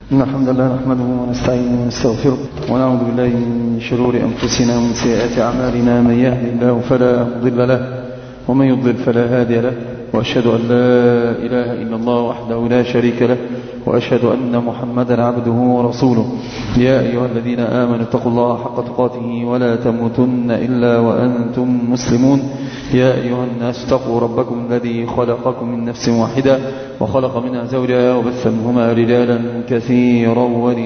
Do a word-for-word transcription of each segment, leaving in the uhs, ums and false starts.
إن الحمد لله نحمده ونستعينه ونستغفره ونعوذ بالله من شرور أنفسنا ومن سيئات أعمالنا. من يهد الله فلا مضل له ومن يضلل فلا هادي له، وأشهد أن لا إله إلا الله وحده لا شريك له، وأشهد أن محمدا عبده ورسوله. يا أيها الذين آمنوا اتقوا الله حق تقاته ولا تموتن إلا وأنتم مسلمون. يا أيها الناس اتقوا ربكم الذي خلقكم من نفس واحدة وخلق منها زوجها وبث منهما رجالا كثيرا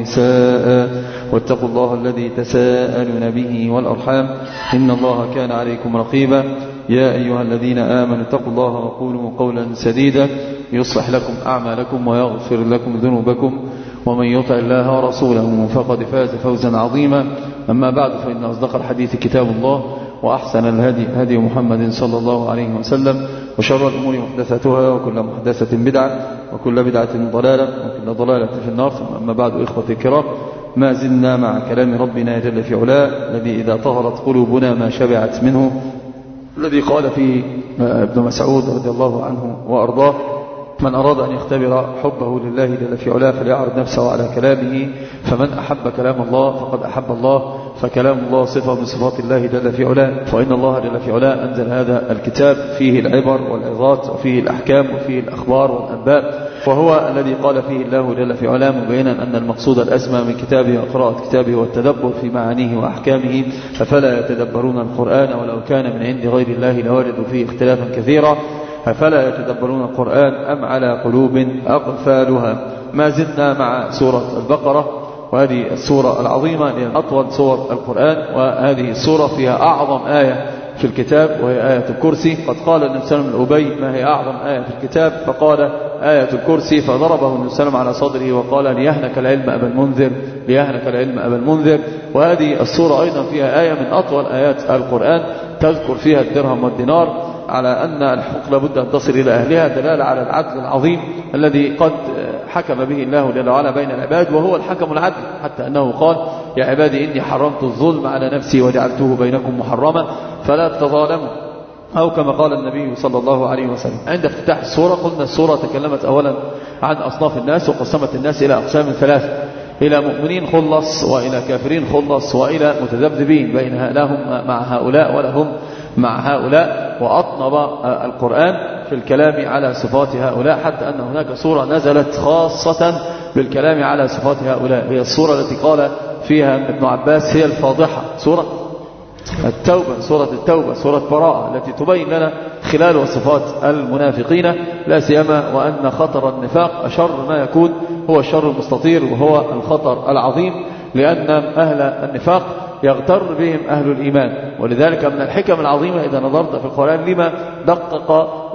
ونساء، واتقوا الله الذي تساءلون به والأرحام إن الله كان عليكم رقيبا. يا أيها الذين آمنوا اتقوا الله وقولوا قولا سديدا يصلح لكم أعمالكم ويغفر لكم ذنوبكم، ومن يطع الله ورسوله فقد فاز فوزا عظيما. أما بعد، فإن أصدق الحديث كتاب الله، وأحسن الهدي هدي محمد صلى الله عليه وسلم، وشر الأمور محدثاتها، وكل محدثة بدعة، وكل بدعة ضلالة، وكل ضلالة في النار. أما بعد، إخوتي الكرام، ما زلنا مع كلام ربنا جل في علاه الذي إذا طهرت قلوبنا ما شبعت منه، الذي قال فيه ابن مسعود رضي الله عنه وأرضاه: من أراد أن يختبر حبه لله جل في علاه فليعرض نفسه على كلامه، فمن أحب كلام الله فقد أحب الله، فكلام الله صفة من صفات الله جل في علاه. فإن الله جل في علاه أنزل هذا الكتاب فيه العبر والعظات، وفيه الأحكام، وفيه الأخبار والأنباء، وهو الذي قال فيه الله جل في علاه مبينا أن المقصود الأسمى من كتابه وقراءة كتابه والتدبر في معانيه وأحكامه، ففلا يتدبرون القرآن ولو كان من عند غير الله لوجدوا فيه اختلافا كثيرا، أفلا يتدبرون القرآن أم على قلوب أقفالها. ما زلنا مع سورة البقرة، وهذه السورة العظيمة لأن أطول سور القرآن، وهذه السورة فيها أعظم آية في الكتاب وهي آية الكرسي. قد قال النبي صلى الله عليه وسلم لأبي: ما هي أعظم آية في الكتاب؟ فقال: آية الكرسي. فضربه النبي صلى الله عليه وسلم على صدره وقال: ليهنك العلم أبا المنذر، ليهنك العلم أبا المنذر. وهذه السورة أيضا فيها آية من أطول آيات القرآن تذكر فيها الدرهم والدينار، على أن الحقوق لابد أن تصل إلى أهلها، دلالة على العدل العظيم الذي قد حكم به الله جل وعلا بين العباد، وهو الحكم العدل، حتى أنه قال: يا عبادي إني حرمت الظلم على نفسي وجعلته بينكم محرما فلا تظالموا، أو كما قال النبي صلى الله عليه وسلم. عند افتتاح السورة قلنا السورة تكلمت أولا عن أصناف الناس، وقسمت الناس إلى أقسام ثلاثة: إلى مؤمنين خلص، وإلى كافرين خلص، وإلى متذبذبين بين لهم مع هؤلاء ولهم مع هؤلاء. وأطنب القرآن في الكلام على صفات هؤلاء، حتى أن هناك سورة نزلت خاصة بالكلام على صفات هؤلاء، هي السورة التي قال فيها ابن عباس: هي الفاضحة، سورة التوبة، سورة التوبة، سورة براءة، التي تبين لنا خلال وصفات المنافقين، لا سيما وأن خطر النفاق أشر ما يكون، هو الشر المستطير، وهو الخطر العظيم، لأن أهل النفاق يغتر بهم أهل الإيمان. ولذلك من الحكم العظيمة إذا نظرت في القرآن لما دقق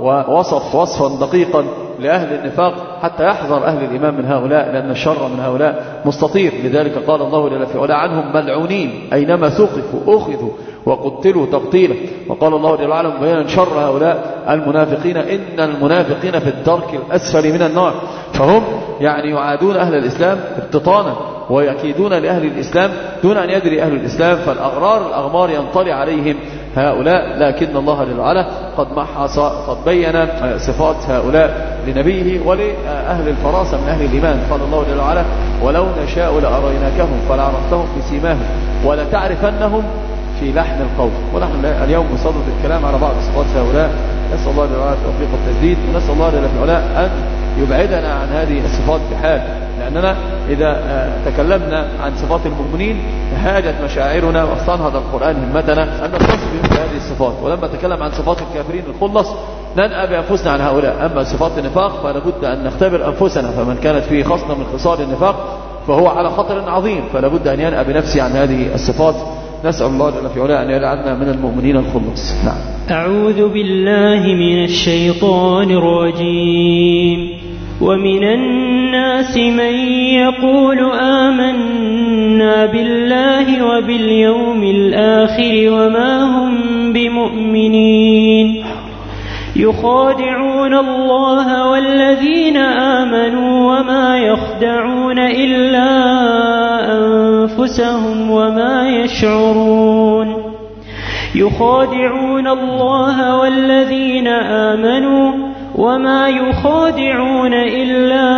ووصف وصفا دقيقا لأهل النفاق حتى يحذر أهل الإيمان من هؤلاء، لأن الشر من هؤلاء مستطير. لذلك قال الله جل في علاه عنهم: ملعونين أينما ثقفوا أخذوا وقتلوا تقتيلا. وقال الله جل وعلا مبينا شر هؤلاء المنافقين: إن المنافقين في الدرك الأسفل من النار. فهم يعني يعادون أهل الإسلام ابتطانا، ويكيدون لأهل الإسلام دون أن يدري أهل الإسلام، فالأغرار الأغمار ينطلي عليهم هؤلاء. لكن الله جل وعلا قد محص قد بين صفات هؤلاء لنبيه ولأهل الفراسة من أهل الإيمان. قال الله جل وعلا: ولو نشاء لأريناكهم فلعرفتهم في سيماهم ولتعرفنهم في لحن القول. ونحن اليوم نصدد الكلام على بعض صفات هؤلاء، نسأل الله جل وعلا التوفيق والتسديد، ونسأل الله جل وعلا أن يبعدنا عن هذه الصفات بحال، لأننا إذا تكلمنا عن صفات المؤمنين هاجت مشاعرنا واستنهض القرآن همتنا أن نتصف بمثل هذه الصفات. ولما تكلم عن صفات الكافرين الخلص ننأى بأنفسنا عن هؤلاء. أما صفات النفاق فلابد أن نختبر أنفسنا، فمن كانت فيه خصلة من خصال النفاق فهو على خطر عظيم، فلابد أن ينأى بنفسه عن هذه الصفات. نسأل الله جل في علاه أن يجعلنا من المؤمنين الخلص. نعم. أعوذ بالله من الشيطان الرجيم. ومن الناس من يقول آمنا بالله وباليوم الآخر وما هم بمؤمنين، يخادعون الله والذين آمنوا وما يخدعون إلا أنفسهم وما يشعرون. يخادعون الله والذين آمنوا وما يخادعون إلا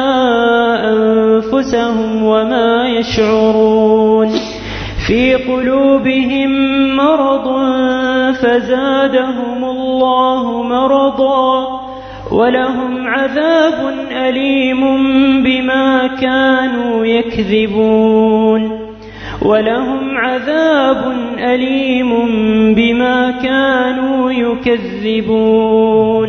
أنفسهم وما يشعرون في قلوبهم مرض فزادهم الله مرضا ولهم عذاب أليم بما كانوا يكذبون ولهم عذاب أليم بما كانوا يكذبون.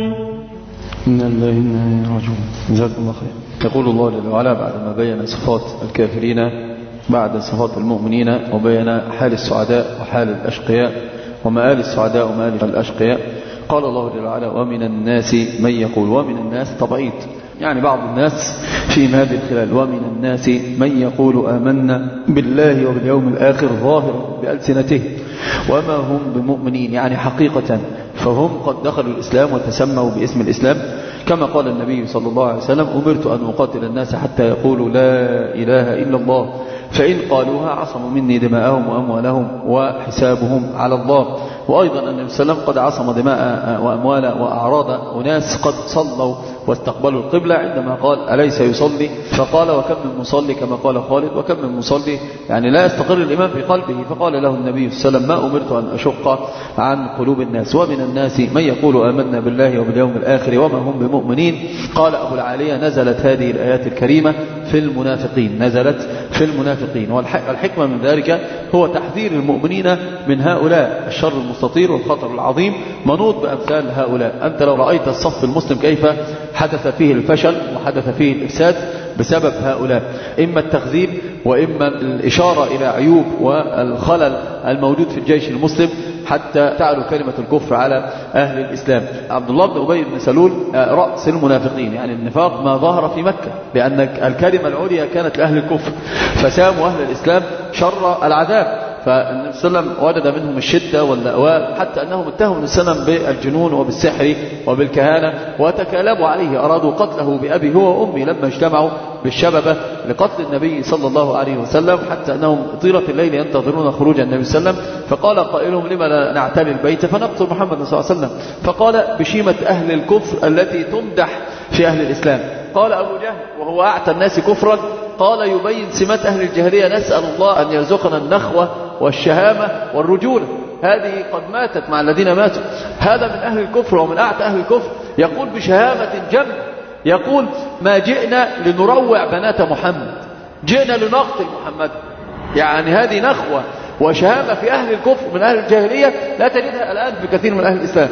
إن الله إنا راجعون. جزاكم الله خير. يقول الله جل وعلا بعدما بين صفات الكافرين بعد صفات المؤمنين وبين حال السعداء وحال الأشقياء ومآل السعداء ومآل الأشقياء، قال الله جل وعلا ومن الناس من يقول. ومن الناس تبعيض، يعني بعض الناس في هذه الخلال. ومن الناس من يقول آمنا بالله وباليوم الآخر ظاهرا بألسنته وما هم بمؤمنين، يعني حقيقة فهم قد دخلوا الإسلام وتسموا باسم الإسلام، كما قال النبي صلى الله عليه وسلم أمرت أن أقاتل الناس حتى يقولوا لا إله إلا الله فإن قالوها عصموا مني دماءهم وأموالهم وحسابهم على الله. وأيضا النبي صلى الله عليه وسلم قد عصم دماء وأموال وأعراض أناس قد صلوا واستقبلوا القبلة عندما قال أليس يصلي، فقال وكم من مصلي كما قال خالد وكم من مصلي، يعني لا يستقر الإيمان في قلبه. فقال له النبي صلى الله عليه وسلم ما أمرت أن أشق عن قلوب الناس. ومن الناس من يقول آمنا بالله وباليوم الآخر وما هم بمؤمنين. قال أبو العالية نزلت هذه الآيات الكريمة في المنافقين، نزلت في المنافقين. والحكمة من ذلك هو تحذير المؤمنين من هؤلاء الشر المستطير والخطر العظيم، منوط بأمثال هؤلاء. أنت لو رأيت الصف المسلم كيف حدث فيه الفشل وحدث فيه الإفساد بسبب هؤلاء، إما التخذيب وإما الإشارة إلى عيوب والخلل الموجود في الجيش المسلم حتى تعلو كلمة الكفر على أهل الإسلام. عبد الله بن أبي بن سلول رأس المنافقين، يعني النفاق ما ظهر في مكة، لأن الكلمة العليا كانت لأهل الكفر فساموا أهل الإسلام شر العذاب. فالنبي صلى الله عليه وسلم وجد منهم الشدة واللأواء حتى أنهم اتهموا النبي صلى الله عليه وسلم بالجنون وبالسحر وبالكهانة وتكالبوا عليه، أرادوا قتله بأبي هو وأمي لما اجتمعوا بالشببة لقتل النبي صلى الله عليه وسلم، حتى أنهم طيلة الليل ينتظرون خروج النبي صلى الله عليه وسلم. فقال قائلهم لما لا نعتلي البيت فنقتل محمد صلى الله عليه وسلم، فقال بشيمة أهل الكفر التي تمدح في أهل الإسلام. قال أبو جهل وهو أعتى الناس كفرا قال يبين سمات أهل الجاهلية نسأل الله أن يرزقنا النخوة والشهامة والرجولة، هذه قد ماتت مع الذين ماتوا. هذا من أهل الكفر ومن أعتى أهل الكفر، يقول بشهامة جم، يقول ما جئنا لنروع بنات محمد، جئنا لنقتل محمد. يعني هذه نخوة وشهامة في أهل الكفر من أهل الجاهلية لا تجدها الآن في كثير من أهل الإسلام.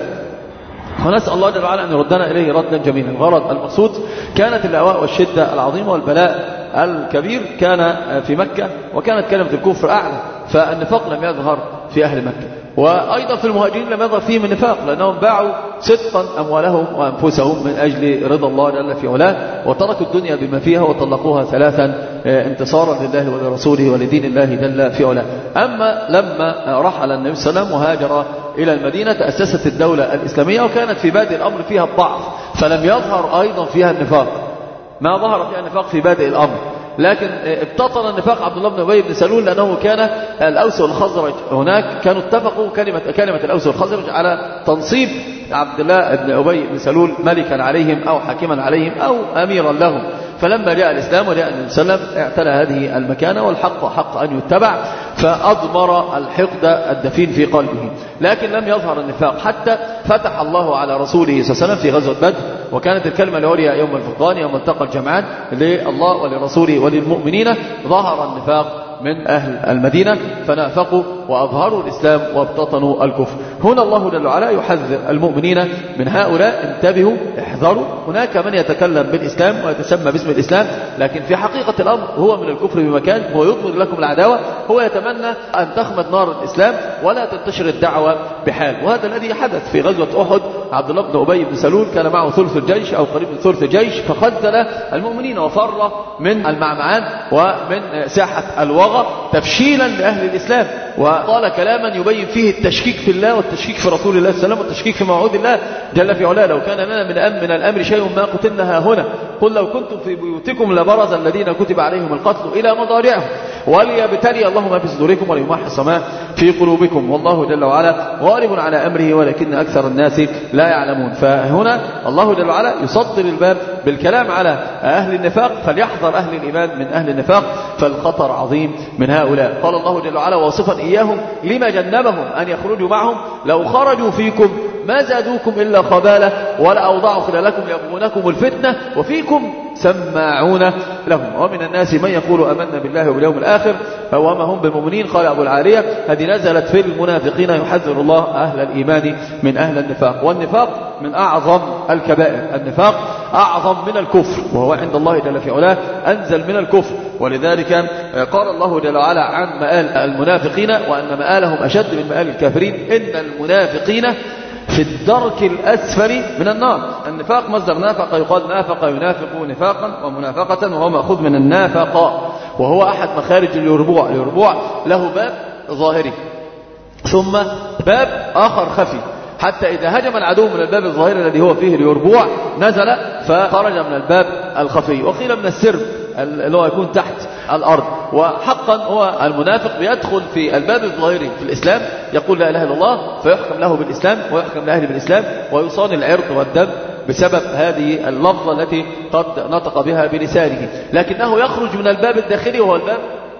ونسأل الله جل وعلا أن يردنا إليه ردا جميلا. الغرض المقصود كانت الأواء والشدة العظيمة والبلاء الكبير كان في مكة، وكانت كلمة الكفر أعلى، فالنفاق لم يظهر في أهل مكة. وأيضا في المهاجرين لم يظهر فيهم النفاق، لأنهم باعوا صدقا أموالهم وأنفسهم من أجل رضا الله جل في علاه، وتركوا الدنيا بما فيها وطلقوها ثلاثا انتصارا لله ولرسوله ولدين الله جل في علاه. أما لما رحل النبي صلى الله عليه وسلم وهاجر إلى المدينة تأسست الدولة الإسلامية، وكانت في بادئ الأمر فيها الضعف، فلم يظهر أيضا فيها النفاق، ما ظهر فيها النفاق في بادئ الأمر. لكن ابتطن النفاق عبد الله بن أبي بن سلول، لأنه كان الأوس والخزرج هناك كانوا اتفقوا كلمة, كلمة الأوس والخزرج على تنصيب عبد الله بن أبي بن سلول ملكا عليهم أو حاكما عليهم أو أميرا لهم. فلما جاء الإسلام وجاء النبي صلى الله عليه وسلم اعتلى هذه المكانة، والحق حق أن يتبع، فأضمر الحقد الدفين في قلبه. لكن لم يظهر النفاق حتى فتح الله على رسوله صلى الله عليه وسلم في غزوة بدر، وكانت الكلمة العليا يوم الفرقان يوم التقى الجمعان لله ولرسوله وللمؤمنين. ظهر النفاق من أهل المدينة فنافقوا وأظهروا الإسلام وابتطنوا الكفر. هنا الله جل وعلا يحذر المؤمنين من هؤلاء، انتبهوا احذروا. هناك من يتكلم بالإسلام ويتسمى باسم الإسلام، لكن في حقيقة الأمر هو من الكفر بمكان، هو يضمر لكم العداوة، هو يتمنى أن تخمد نار الإسلام ولا تنتشر الدعوة بحال. وهذا الذي حدث في غزوة أحد. عبد الله بن أبي بن سلول كان معه ثلث الجيش أو قريب من ثلث الجيش، فخذل المؤمنين وفر من المعمعان ومن ساحة الوغى تفشيلا لأهل الإسلام، وقال كلاما يبين فيه التشكيك في الله والتشكيك في رسول الله صلى الله عليه وسلم والتشكيك في موعود الله جل في علاه. لو كان لنا من أمر من الأمر شيء ما قتلنا هنا، قل لو كنتم في بيوتكم لبرز الذين كتب عليهم القتل إلى مضارعهم وليبتلي الله ما في صدوركم وليمحص ما في قلوبكم والله جل وعلا غالب على أمره ولكن أكثر الناس لا يعلمون. فهنا الله جل وعلا يصدر الباب بالكلام على أهل النفاق، فليحذر أهل الإيمان من أهل النفاق، فالخطر عظيم من هؤلاء. قال الله جل وعلا واصفا إياهم لما جنبهم أن يخرجوا معهم لو خرجوا فيكم ما زادوكم إلا خبالة ولا أوضعوا خلالكم يبغونكم الفتنة وفيكم سماعون لهم ومن الناس من يقول أمنا بالله وباليوم الآخر وما هم بمؤمنين. قال أبو العالية هذه نزلت في المنافقين يحذر الله أهل الإيمان من أهل النفاق. والنفاق من أعظم الكبائر، النفاق أعظم من الكفر، وهو عند الله جل في علاه أنزل من الكفر. ولذلك قال الله جل وعلا عن مآل المنافقين وأن مآلهم أشد من مآل الكافرين إن المنافقين في الدرك الأسفل من النار. النفاق مصدر نافق، يقال نافق ينافق نفاقا ومنافقة، وهو مأخوذ من النافق وهو أحد مخارج اليربوع. اليربوع له باب ظاهري ثم باب آخر خفي، حتى إذا هجم العدو من الباب الظاهري الذي هو فيه اليربوع نزل فخرج من الباب الخفي، وقيل من السرب اللي هو يكون تحت الأرض. وحقا هو المنافق بيدخل في الباب الظاهري في الإسلام، يقول لا إله إلا الله فيحكم له بالإسلام ويحكم لأهل بالإسلام ويصان العرض والدم بسبب هذه اللفظة التي قد نطق بها بلسانه، لكنه يخرج من الباب الداخلي وهو الباب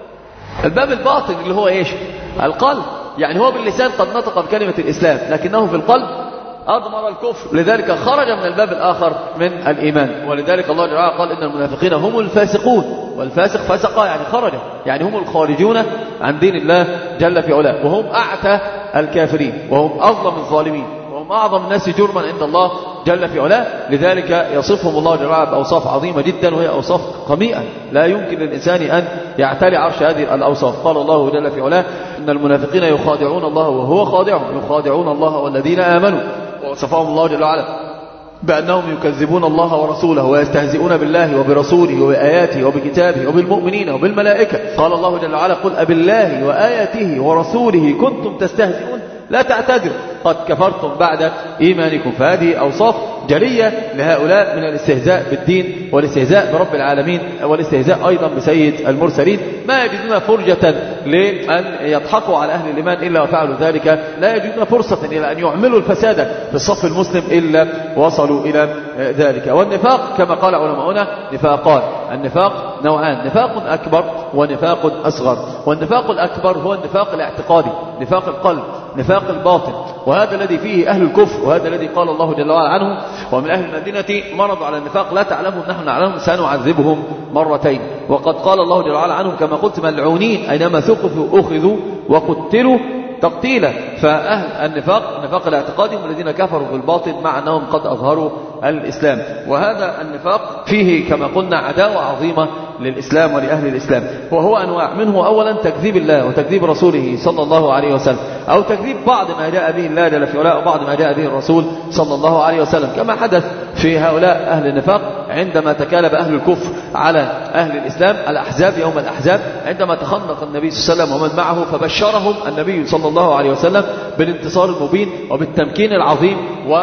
الباب الباطن اللي هو إيش؟ القلب. يعني هو باللسان قد نطق بكلمة الإسلام لكنه في القلب أضمر الكفر، لذلك خرج من الباب الآخر من الإيمان. ولذلك الله جل وعلا قال إن المنافقين هم الفاسقون، والفاسق فسق يعني خرج، يعني هم الخارجون عن دين الله جل في علاه، وهم أعتى الكافرين وهم أظلم الظالمين وهم أعظم الناس جرما عند الله جل في علاه. لذلك يصفهم الله جل وعلا بأوصاف عظيمة جدا، وهي أوصاف قميئة لا يمكن للإنسان أن يعتلي عرش هذه الأوصاف. قال الله جل في علاه إن المنافقين يخادعون الله وهو خادعهم يخادعون الله والذين آمنوا، ووصفهم الله جل وعلا بأنهم يكذبون الله ورسوله ويستهزئون بالله وبرسوله وبآياته وبكتابه وبالمؤمنين وبالملائكة. قال الله جل وعلا قل أبالله وآياته ورسوله كنتم تستهزئون لا تعتذروا قد كفرتم بعد إيمانكم. فهذه أوصاف جلية لهؤلاء من الاستهزاء بالدين والاستهزاء برب العالمين والاستهزاء أيضا بسيد المرسلين. ما يجدون فرجة لأن يضحكوا على أهل الإيمان إلا وفعلوا ذلك، لا يجدون فرصة إلى أن يعملوا الفساد في الصف المسلم إلا وصلوا إلى ذلك. والنفاق كما قال علماؤنا نفاقان، النفاق نوعان، نفاق أكبر ونفاق أصغر. والنفاق الأكبر هو النفاق الاعتقادي، نفاق القلب، نفاق الباطن، وهذا الذي فيه أهل الكفر، وهذا الذي قال الله جل وعلا عنه ومن أهل المدينة مرضوا على النفاق لا تعلمهم نحن نعلمهم سنعذبهم مرتين. وقد قال الله جل وعلا عنهم كما قلت ملعونين أينما ثقفوا أخذوا وقتلوا تقتيلا. فأهل النفاق النفاق الاعتقادي هم الذين كفروا بالباطن مع أنهم قد أظهروا الإسلام. وهذا النفاق فيه كما قلنا عداوة عظيمة للإسلام ولأهل الإسلام، وهو أنواع منه أولا تكذيب الله وتكذيب رسوله صلى الله عليه وسلم، أو تكذيب بعض ما جاء به الله جل في علاه وبعض ما جاء به الرسول صلى الله عليه وسلم، كما حدث في هؤلاء أهل النفاق عندما تكالب أهل الكفر على أهل الإسلام الأحزاب يوم الأحزاب، عندما تخنق النبي صلى الله عليه وسلم ومن معه فبشرهم النبي صلى الله عليه وسلم بالانتصار المبين وبالتمكين العظيم،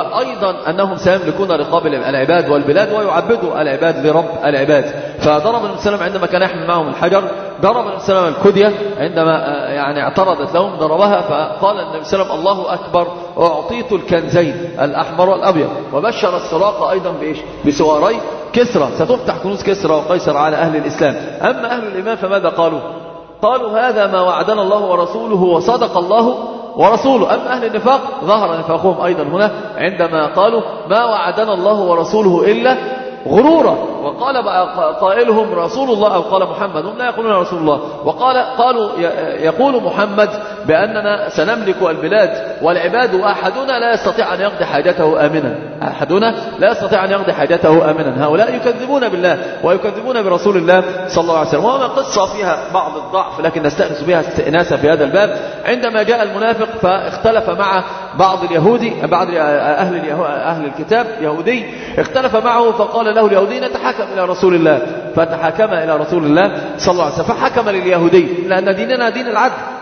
وأيضا أنهم سيملكون رقاب العباد والبلاد ويعبدوا العباد لرب العباد. فضرب النبي صلى الله عليه وسلم عندما كان يحمل معهم الحجر، ضرب النبي صلى الله عليه وسلم الكدية عندما يعني اعترضت لهم ضربها، فقال النبي صلى الله عليه وسلم الله أكبر أعطيت الكنزين الأحمر والأبيض، وبشر السراق أيضا بإيش؟ بسواري كسرى، ستفتح كنوز كسرى وقيصر على أهل الإسلام. أما أهل الإيمان فماذا قالوا؟ قالوا هذا ما وعدنا الله ورسوله وصدق الله ورسوله. أما أهل النفاق ظهر نفاقهم أيضا هنا عندما قالوا ما وعدنا الله ورسوله إلا غرورا، وقال قائلهم رسول الله أو قال محمد، هم لا يقولون رسول الله، وقال قالوا يقول محمد بأننا سنملك البلاد والعباد وأحدنا لا يستطيع أن يقضي حاجته آمنا، أحدنا لا يستطيع أن يقضي حاجته آمنا. هؤلاء يكذبون بالله ويكذبون برسول الله صلى الله عليه وسلم. وما قصة فيها بعض الضعف لكن نستأنس بها استئناسا في هذا الباب. عندما جاء المنافق فاختلف مع بعض اليهودي بعض أهل أهل الكتاب يهودي اختلف معه، فقال له اليهودي نتحكم إلى رسول الله، فتحكم إلى رسول الله صلى الله عليه وسلم، فحكم لليهودي لأن ديننا دين العدل،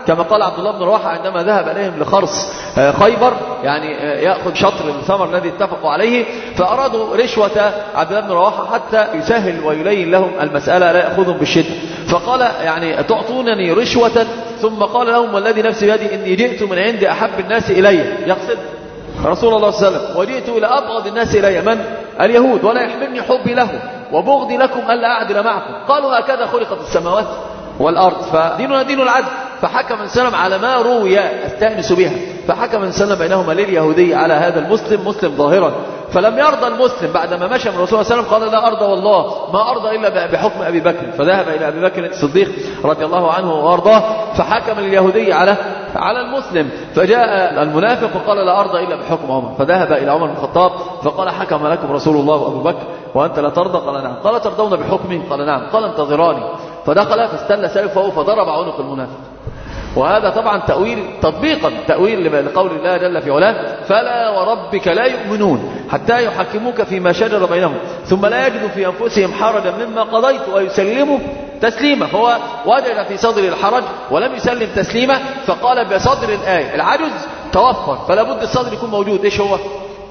كما قال عبد الله بن رواحة عندما ذهب إليهم لخرص خيبر، يعني يأخذ شطر الثمر الذي اتفقوا عليه، فأرادوا رشوة عبد الله بن رواحة حتى يسهل ويلين لهم المسألة لا يأخذهم بالشدة، فقال يعني تعطونني رشوة، ثم قال لهم والذي نفسي بيدي إني جئت من عند أحب الناس إلي، يقصد رسول الله صلى الله عليه وسلم، وجئت إلى أبغض الناس إلي من اليهود، ولا يحملني حبي له وبغضي لكم ألا أعدل معكم. قالوا هكذا خلقت السماوات والأرض، فديننا دين العدل. فحكم السلام على ما روي استأنس بها، فحكم السلام بينهما لليهودي على هذا المسلم مسلم ظاهرا، فلم يرضى المسلم بعدما مشى من الرسول صلى الله عليه وسلم، قال لا أرضى والله ما أرضى إلا بحكم أبي بكر، فذهب إلى أبي بكر الصديق رضي الله عنه وأرضاه، فحكم اليهودي على على المسلم. فجاء المنافق وقال لا أرضى إلا بحكم عمر، فذهب إلى عمر بن الخطاب فقال حكم لكم رسول الله وأبو بكر وأنت لا ترضى؟ قال نعم. قال ترضون بحكمه؟ قال نعم. قال انتظراني. فدخل فاستل سيفه فضرب عنق المنافق. وهذا طبعا تأويل تطبيقا تأويل لقول الله جل في علاه فلا وربك لا يؤمنون حتى يحكموك فيما شجر بينهم ثم لا يجدوا في أنفسهم حرجا مما قضيت ويسلموا تسليما. فهو وجد في صدر الحرج ولم يسلم تسليما، فقال بصدر الآية العجز توفر، فلا بد الصدر يكون موجود. ايش هو؟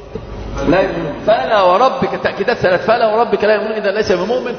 لا يؤمنون. فلا وربك تأكيدات ثلاث، فلا وربك لا يؤمنون إذا ليس بمؤمن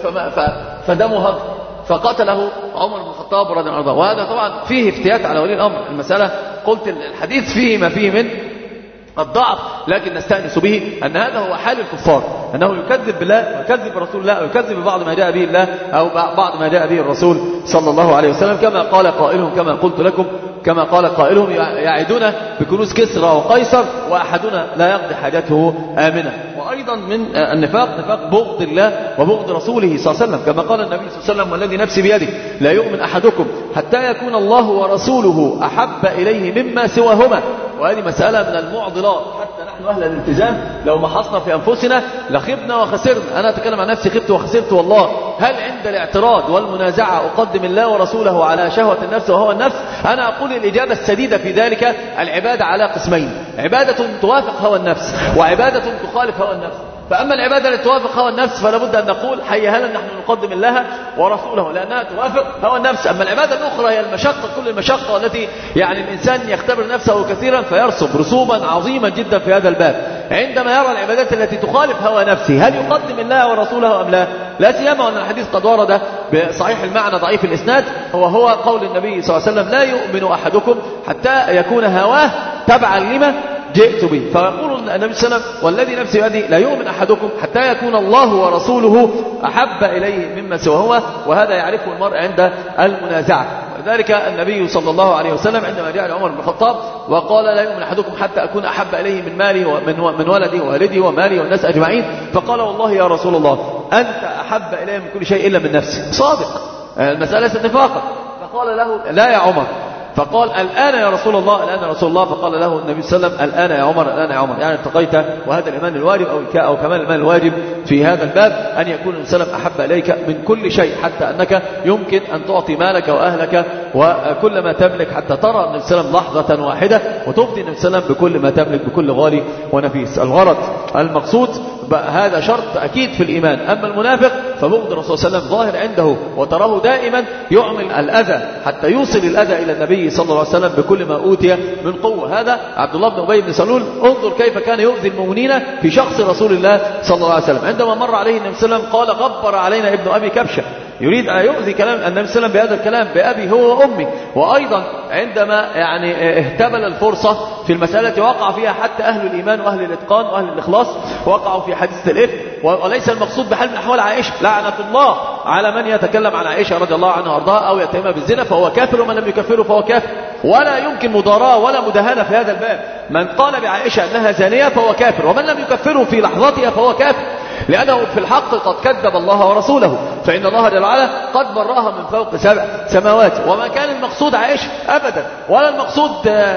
فدمه هدر، فقتله عمر بن الخطاب رضي الله عنه. وهذا طبعا فيه افتيات على ولي الأمر. المسألة قلت الحديث فيه ما فيه من الضعف، لكن نستأنس به أن هذا هو حال الكفار، أنه يكذب بالله ويكذب برسول الله ويكذب ببعض ما جاء به الله أو بعض ما جاء به الرسول صلى الله عليه وسلم، كما قال قائلهم كما قلت لكم كما قال قائلهم يعدون بكنوز كسرى وقيصر وأحدنا لا يقضي حاجته آمنة. وأيضا من النفاق نفاق بغض الله وبغض رسوله صلى الله عليه وسلم، كما قال النبي صلى الله عليه وسلم والذي نفسي بيده لا يؤمن أحدكم حتى يكون الله ورسوله أحب إليه مما سواهما. وهذه مسألة من المعضلات، حتى نحن أهل الالتزام لو محصنا في أنفسنا لخبنا وخسرنا. أنا أتكلم عن نفسي، خبت وخسرت والله. هل عند الاعتراض والمنازعة أقدم الله ورسوله على شهوة النفس وهو النفس؟ أنا أقول الإجابة السديدة في ذلك العبادة على قسمين: عبادة توافق هوى النفس وعبادة تخالف هوى النفس. فأما العبادة التي توافق هوى النفس فلا بد أن نقول حي هلا نحن نقدم الله ورسوله لأنها توافق هوى النفس. أما العبادة الأخرى هي المشقة، كل المشقة التي يعني الإنسان يختبر نفسه كثيرا فيرسب رسوبا عظيما جدا في هذا الباب. عندما يرى العبادات التي تخالف هوى نفسه هل يقدم الله ورسوله أم لا؟ لا سيما أن الحديث قد ورد بصحيح المعنى ضعيف الإسناد، هو هو قول النبي صلى الله عليه وسلم لا يؤمن أحدكم حتى يكون هواه تبعا لما جئت به. فيقول النبي صلى الله عليه وسلم والذي نفسي بيده لا يؤمن أحدكم حتى يكون الله ورسوله أحب إليه مما سواهما، وهذا يعرفه المرء عند المنازعة. ولذلك النبي صلى الله عليه وسلم عندما جاء لعمر بن الخطاب وقال لا يؤمن أحدكم حتى أكون أحب إليه من مالي ومن من ولدي ووالدي ومالي والناس أجمعين، فقال والله يا رسول الله أنت أحب إليه من كل شيء إلا من نفسي. صادق، المسألة ليست نفاقا. فقال له لا يا عمر، فقال الآن يا رسول الله الآن يا رسول الله فقال له النبي صلى الله عليه وسلم الآن يا عمر الآن يا عمر، يعني ارتقيت. وهذا الإيمان الواجب أو أو كمال الإيمان الواجب في هذا الباب أن يكون النبي صلى الله عليه وسلم أحب إليك من كل شيء، حتى أنك يمكن أن تعطي مالك وأهلك وكل ما تملك حتى ترى النبي صلى الله عليه وسلم لحظة واحدة وتفدي النبي صلى الله عليه وسلم بكل ما تملك بكل غالي ونفيس. الغرض المقصود هذا شرط أكيد في الإيمان. أما المنافق فبغض الرسول صلى الله عليه وسلم ظاهر عنده وتراه دائما يعمل الأذى حتى يوصل الأذى إلى النبي صلى الله عليه وسلم بكل ما أوتي من قوة. هذا عبد الله بن أبي بن سلول، انظر كيف كان يؤذي المؤمنين في شخص رسول الله صلى الله عليه وسلم. عندما مر عليه النبي صلى الله عليه وسلم قال غبر علينا ابن أبي كبشة، يريد أن يؤذي كلام النبي صلى الله عليه وسلم بهذا الكلام بأبي هو وأمي. وأيضا عندما يعني اهتبل الفرصة في المسألة وقع فيها حتى أهل الإيمان وأهل الإتقان وأهل الإخلاص وقعوا في حديث الإفك. وليس المقصود بحال من أحوال عائشة، لعنة الله على من يتكلم عن عائشة رضي الله عنها وارضاها أو يتهمها بالزنا فهو كافر، ومن لم يكفره فهو كافر. ولا يمكن مضاراة ولا مداهنة في هذا الباب. من قال بعائشة أنها زانية فهو كافر، ومن لم يكفره في لحظتها فهو كافر، لأنه في الحق قد كذب الله ورسوله، فإن الله جل وعلا قد براها من فوق سبع سماوات. وما كان المقصود عائشة أبدا ولا المقصود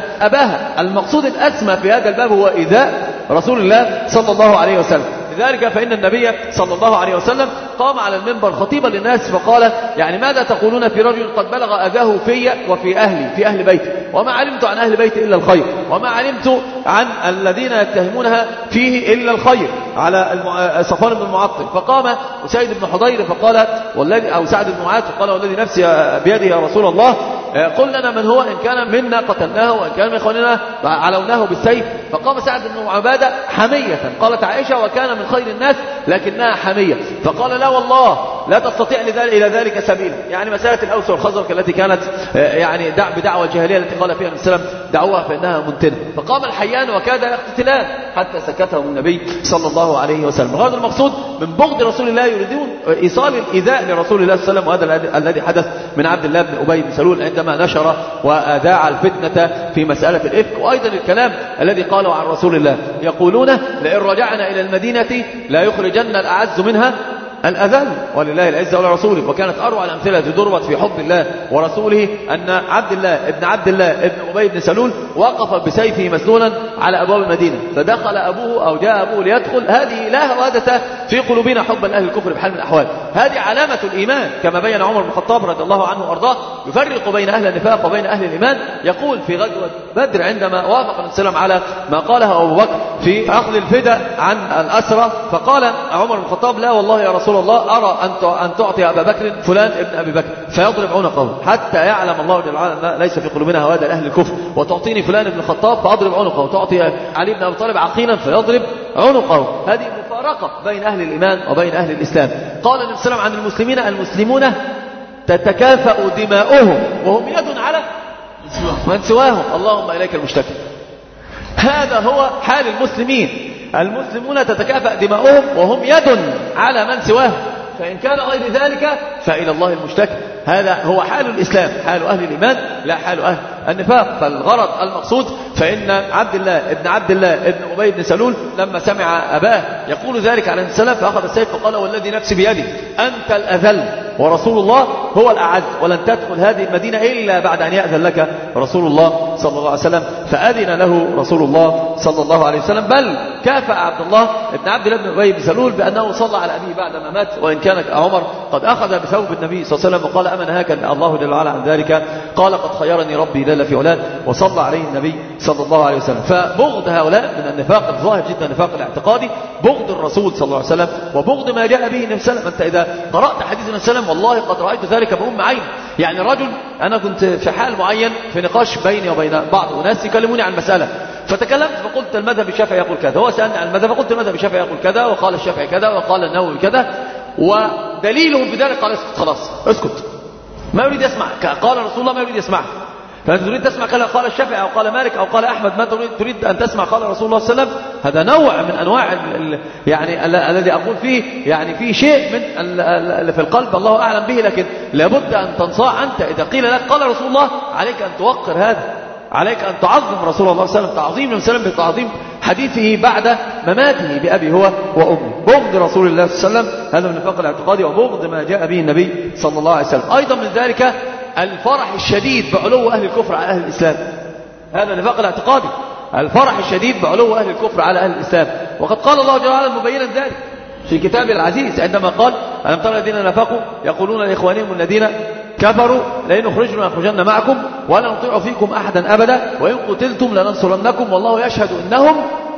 أباها، المقصود الأسمى في هذا الباب هو إيذاء رسول الله صلى الله عليه وسلم. لذلك فإن النبي صلى الله عليه وسلم قام على المنبر خطيبا للناس فقال يعني ماذا تقولون في رجل قد بلغ أذاه في وفي أهلي في أهل بيتي، وما علمت عن أهل بيتي إلا الخير، وما علمت عن الذين يتهمونها فيه إلا الخير، على صفوان بن المعطل. فقام أسيد بن حضير فقال والذي أو سعد بن معاذ فقال والذي نفسي بيده يا رسول الله قل لنا من هو، إن كان منا قتلناه وإن كان من إخواننا علوناه بالسيف. فقام سعد بن عبادة حمية، قالت عائشة وكان من خير الناس لكنها حمية، فقال لا والله لا تستطيع إلى ذلك سبيلا. يعني مسألة الأوس والخزرج التي كانت يعني دع بدعوة الجاهلية التي قال فيها النبي صلى الله عليه وسلم دعوها فإنها منتنة. فقام الحيان وكاد يقتتلان حتى سكتهم النبي صلى الله عليه وسلم. غير المقصود من بغض رسول الله يريدون إيصال الإيذاء لرسول الله صلى الله عليه وسلم، وهذا الذي حدث من عبد الله بن أبي بن سلول عندما نشر وأذاع الفتنة في مسألة الإفك. وأيضا الكلام الذي قاله عن رسول الله يقولون لئن رجعنا إلى المدينة لا يخرجن الأعز منها الأذل ولله العزة ولرسوله. وكانت أروع الأمثلة التي ضربت في حب الله ورسوله أن عبد الله ابن عبد الله ابن أبي بن سلول وقف بسيفه مسلولا على أبواب المدينة، فدخل أبوه أو جاء أبوه ليدخل. هذه لا هوادة في قلوبنا حبا لأهل الكفر بحال من الأحوال، هذه علامة الإيمان كما بين عمر بن الخطاب رضي الله عنه وأرضاه يفرق بين أهل النفاق وبين أهل الإيمان. يقول في غزوة بدر عندما وافق النبي صلى الله عليه وسلم على ما قاله أبو بكر في أخذ الفداء عن الأسرى، فقال عمر بن الخطاب لا والله يا رسول الله أرى أن تعطي أبا بكر فلان ابن أبي بكر فيضرب عنقه حتى يعلم الله جل وعلا ليس في قلوبنا هوادة لأهل الكفر، وتعطيني فلان ابن الخطاب فأضرب عنقه، وتعطي علي بن أبي طالب عقيلا فيضرب عنقه. هذه مفارقة بين أهل الإيمان وبين أهل الإسلام. قال النبي صلى الله عليه وسلم عن المسلمين المسلمون تتكافأ دماؤهم وهم يد على من سواهم اللهم إليك المشتكى. هذا هو حال المسلمين، المسلمون تتكافأ دماؤهم وهم يد على من سواهم، فإن كان غير ذلك فإلى الله المشتكى. هذا هو حال الإسلام، حال أهل الإيمان لا حال أهل النفاق. فالغرض المقصود فإن عبد الله ابن عبد الله ابن أبي بن سلول لما سمع أباه يقول ذلك على السلام فأخذ السيف فقال والذي نفسي بيده أنت الأذل ورسول الله هو الأعز، ولن تدخل هذه المدينة إلا بعد أن يأذن لك رسول الله صلى الله عليه وسلم. فأذن له رسول الله صلى الله عليه وسلم، بل كافأ عبد الله ابن عبد الله بن أبي بن سلول بأنه صلى على أبيه بعدما مات، وإن كان عمر قد أخذ بثوب النبي صلى الله عليه وسلم وقال أما نهاك الله جل وعلا عن ذلك؟ قال قد خيرني ربي جل في علاه، وصلى عليه النبي صلى الله عليه وسلم. فبغض هؤلاء من النفاق الظاهر جدا النفاق الاعتقادي، بغض الرسول صلى الله عليه وسلم وبغض ما جاء به النبي صلى الله عليه وسلم. أنت إذا قرأت حديث النبي صلى الله عليه وسلم والله قد رأيت ذلك بأم عين. يعني رجل أنا كنت في حال معين في نقاش بيني وبين بعض الناس يكلموني عن مسألة، فتكلمت فقلت المذهب الشافعي يقول كذا، هو سألني عن المذهب فقلت المذهب الشافعي يقول كذا، وقال الشافعي كذا، وقال النووي كذا، ودليلهم في ذلك قال اسكت خلاص اسكت، ما يريد يسمع قال رسول الله، ما يريد يسمع. فأنت تريد تسمع كلام قال الشافعي أو قال مالك أو قال أحمد، ما تريد تريد أن تسمع قال رسول الله صلى الله عليه وسلم. هذا نوع من أنواع ال ال يعني ال الذي أقول فيه يعني فيه شيء من اللي في القلب الله أعلم به، لكن لابد أن تنصاع أنت. إذا قيل لك قال رسول الله عليك أن توقر هذا، عليك أن تعظم رسول الله صلى الله عليه وسلم تعظيم وسلم بتعظيم حديثه بعد مماته بأبي هو وأمي. بغض رسول الله صلى الله عليه وسلم هذا من النفاق الاعتقادي، وبغض ما جاء به النبي صلى الله عليه وسلم. أيضا من ذلك الفرح الشديد بعلو أهل الكفر على أهل الإسلام، هذا النفاق الاعتقادي، الفرح الشديد بعلو أهل الكفر على أهل الإسلام. وقد قال الله جل وعلا مبينا ذلك في كتابه العزيز عندما قال ألم ترى الذين نفقوا يقولون لإخوانهم الذين كفروا لئن أخرجنا لنخرجن معكم ولا نطيع فيكم أحدا أبدا وإن قتلتم لننصرنكم والله يشهد إنهم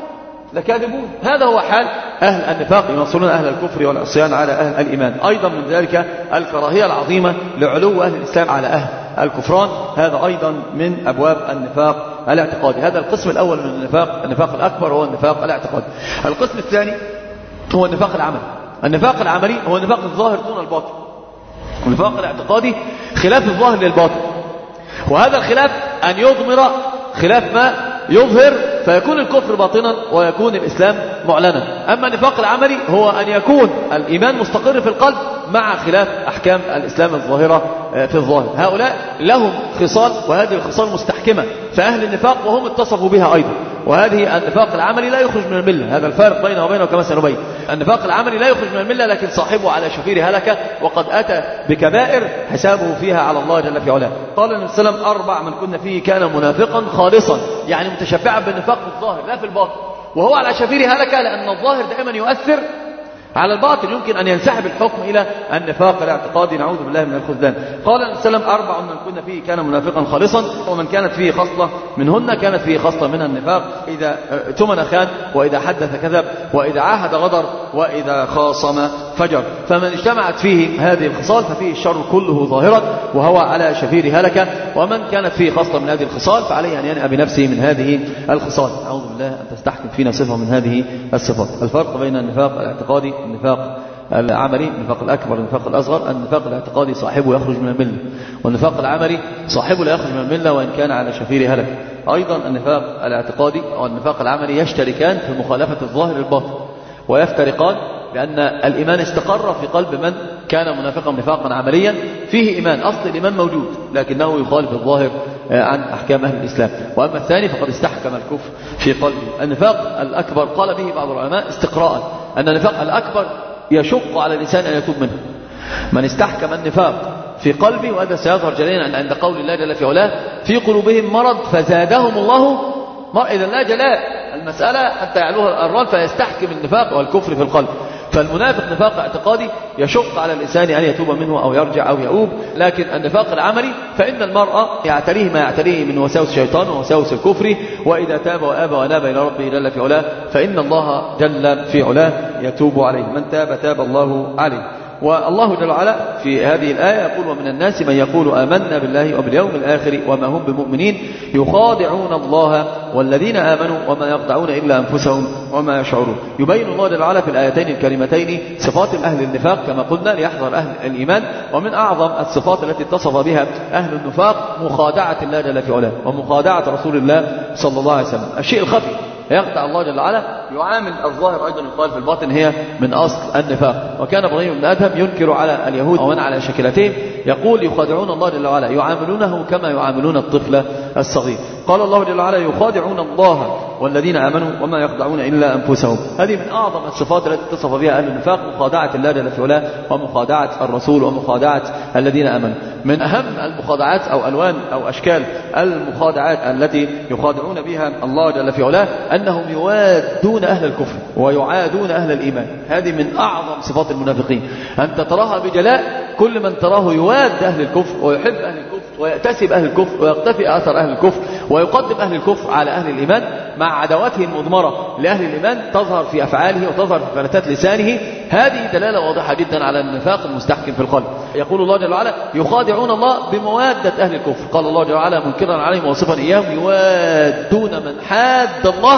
لكاذبون. هذا هو حال أهل النفاق، ينصرون أهل الكفر والعصيان على أهل الإيمان. أيضا من ذلك الكراهية العظيمة لعلو أهل الإسلام على أهل الكفران، هذا أيضا من أبواب النفاق الاعتقادي. هذا القسم الأول من النفاق، النفاق الأكبر هو النفاق الاعتقادي. القسم الثاني هو النفاق العملي. النفاق العملي هو النفاق الظاهر دون الباطن، والنفاق الاعتقادي خلاف الظاهر للباطن، وهذا الخلاف أن يضمر خلاف ما يظهر فيكون الكفر باطنا ويكون الإسلام معلنا. أما النفاق العملي هو أن يكون الإيمان مستقر في القلب مع خلاف أحكام الإسلام الظاهرة في الظاهر. هؤلاء لهم خصال، وهذه الخصال مستحكمة فأهل النفاق وهم اتصفوا بها أيضا. وهذه النفاق العملي لا يخرج من الملة، هذا الفارق بينه وبينه كما سنبين. النفاق العملي لا يخرج من الملة، لكن صاحبه على شفير هلكة وقد أتى بكبائر حسابه فيها على الله جل في علاه. قال النبي صلى الله عليه وسلم أربع من كنا فيه كان منافقا خالصا، يعني متشبعا بالنفاق في الظاهر لا في الباطن، وهو على شفير هلكة، لأن الظاهر دائما يؤثر على الباطل يمكن أن ينسحب الحكم إلى النفاق الاعتقادي، نعوذ بالله من الخذلان. قال النبي صلى الله عليه وسلم: أربع من كنا فيه كان منافقا خالصا، ومن كانت فيه خصلة منهن كانت فيه خصلة من النفاق: إذا اؤتمن خان، وإذا حدث كذب، وإذا عاهد غدر، وإذا خاصم فجر. فمن اجتمعت فيه هذه الخصال ففيه الشر كله ظاهرا، وهو على شفير هلكة. ومن كانت فيه خصلة من هذه الخصال فعليه أن ينأى بنفسه من هذه الخصال. نعوذ بالله أن تستحكم فينا صفة من هذه الصفات. الفرق بين النفاق الاعتقادي النفاق العملي، النفاق الأكبر النفاق الأصغر. النفاق الاعتقادي صاحبه يخرج من الملة، والنفاق العملي صاحبه لا يخرج من الملة وإن كان على شفير هلك. أيضا النفاق الاعتقادي أو النفاق العملي يشتركان في مخالفة الظاهر الباطن، ويفترقان لأن الإيمان استقر في قلب من كان منافقا نفاقا عمليا فيه إيمان، أصل الإيمان موجود لكنه يخالف الظاهر عن أحكام أهل الإسلام. وأما الثاني فقد استحكم الكفر في قلبه. النفاق الأكبر قال به بعض العلماء استقراء أن النفاق الأكبر يشق على الإنسان أن يتوب منه. من استحكم النفاق في قلبه، وهذا سيظهر جليا عند قول الله جل في علاه: في قلوبهم مرض فزادهم الله مرض. إذا لا جلاء المسألة حتى يعلوها الران فيستحكم النفاق والكفر في القلب. فالمنافق نفاق اعتقادي يشق على الإنسان أن يتوب منه أو يرجع أو يؤوب. لكن النفاق العملي فإن المرأة يعتريه ما يعتريه من وساوس الشيطان ووساوس الكفر، وإذا تاب وآب وناب إلى ربه جل في علاه فإن الله جل في علاه يتوب عليه. من تاب تاب الله عليه. والله جل وعلا في هذه الآية يقول: ومن الناس من يقول آمنا بالله وباليوم الآخر وما هم بمؤمنين يخادعون الله والذين آمنوا وما يخدعون إلا أنفسهم وما يشعرون. يبين الله جل وعلا في الآيتين الكريمتين صفات أهل النفاق كما قلنا ليحذر أهل الإيمان. ومن أعظم الصفات التي اتصف بها أهل النفاق مخادعة الله جل في علاه ومخادعة رسول الله صلى الله عليه وسلم. الشيء الخفي يخدع الله جل وعلا، يعامل الظاهر أيضا يقال في الباطن، هي من أصل النفاق. وكان إبراهيم بن أدهم ينكر على اليهود ومن على شكلتهم، يقول: يخادعون الله جل وعلا يعاملونه كما يعاملون الطفل الصغير. قال الله جل وعلا: يخادعون الله والذين آمنوا وما يخدعون إلا أنفسهم. هذه من أعظم الصفات التي اتصف بها أهل النفاق، مخادعة الله جل في علاه ومخادعة الرسول ومخادعة الذين آمنوا. من أهم المخادعات أو ألوان أو أشكال المخادعات التي يخادعون بها الله جل في علاه أنهم يوادون أهل الكفر ويعادون أهل الإيمان. هذه من أعظم صفات المنافقين، أنت تراها بجلاء. كل من تراه يواد أهل الكفر ويحب أهل الكفر ويأتسب أهل الكفر ويقتفي أثر أهل الكفر ويقدم أهل الكفر على أهل الإيمان، مع عداوته المضمرة لأهل الإيمان تظهر في أفعاله وتظهر في فلتات لسانه. هذه دلالة واضحة جدا على النفاق المستحكم في القلب. يقول الله جل وعلا: يخادعون الله بموادة أهل الكفر. قال الله جل وعلا منكرا عليهم وصفا إياهم: يوادون من حاد الله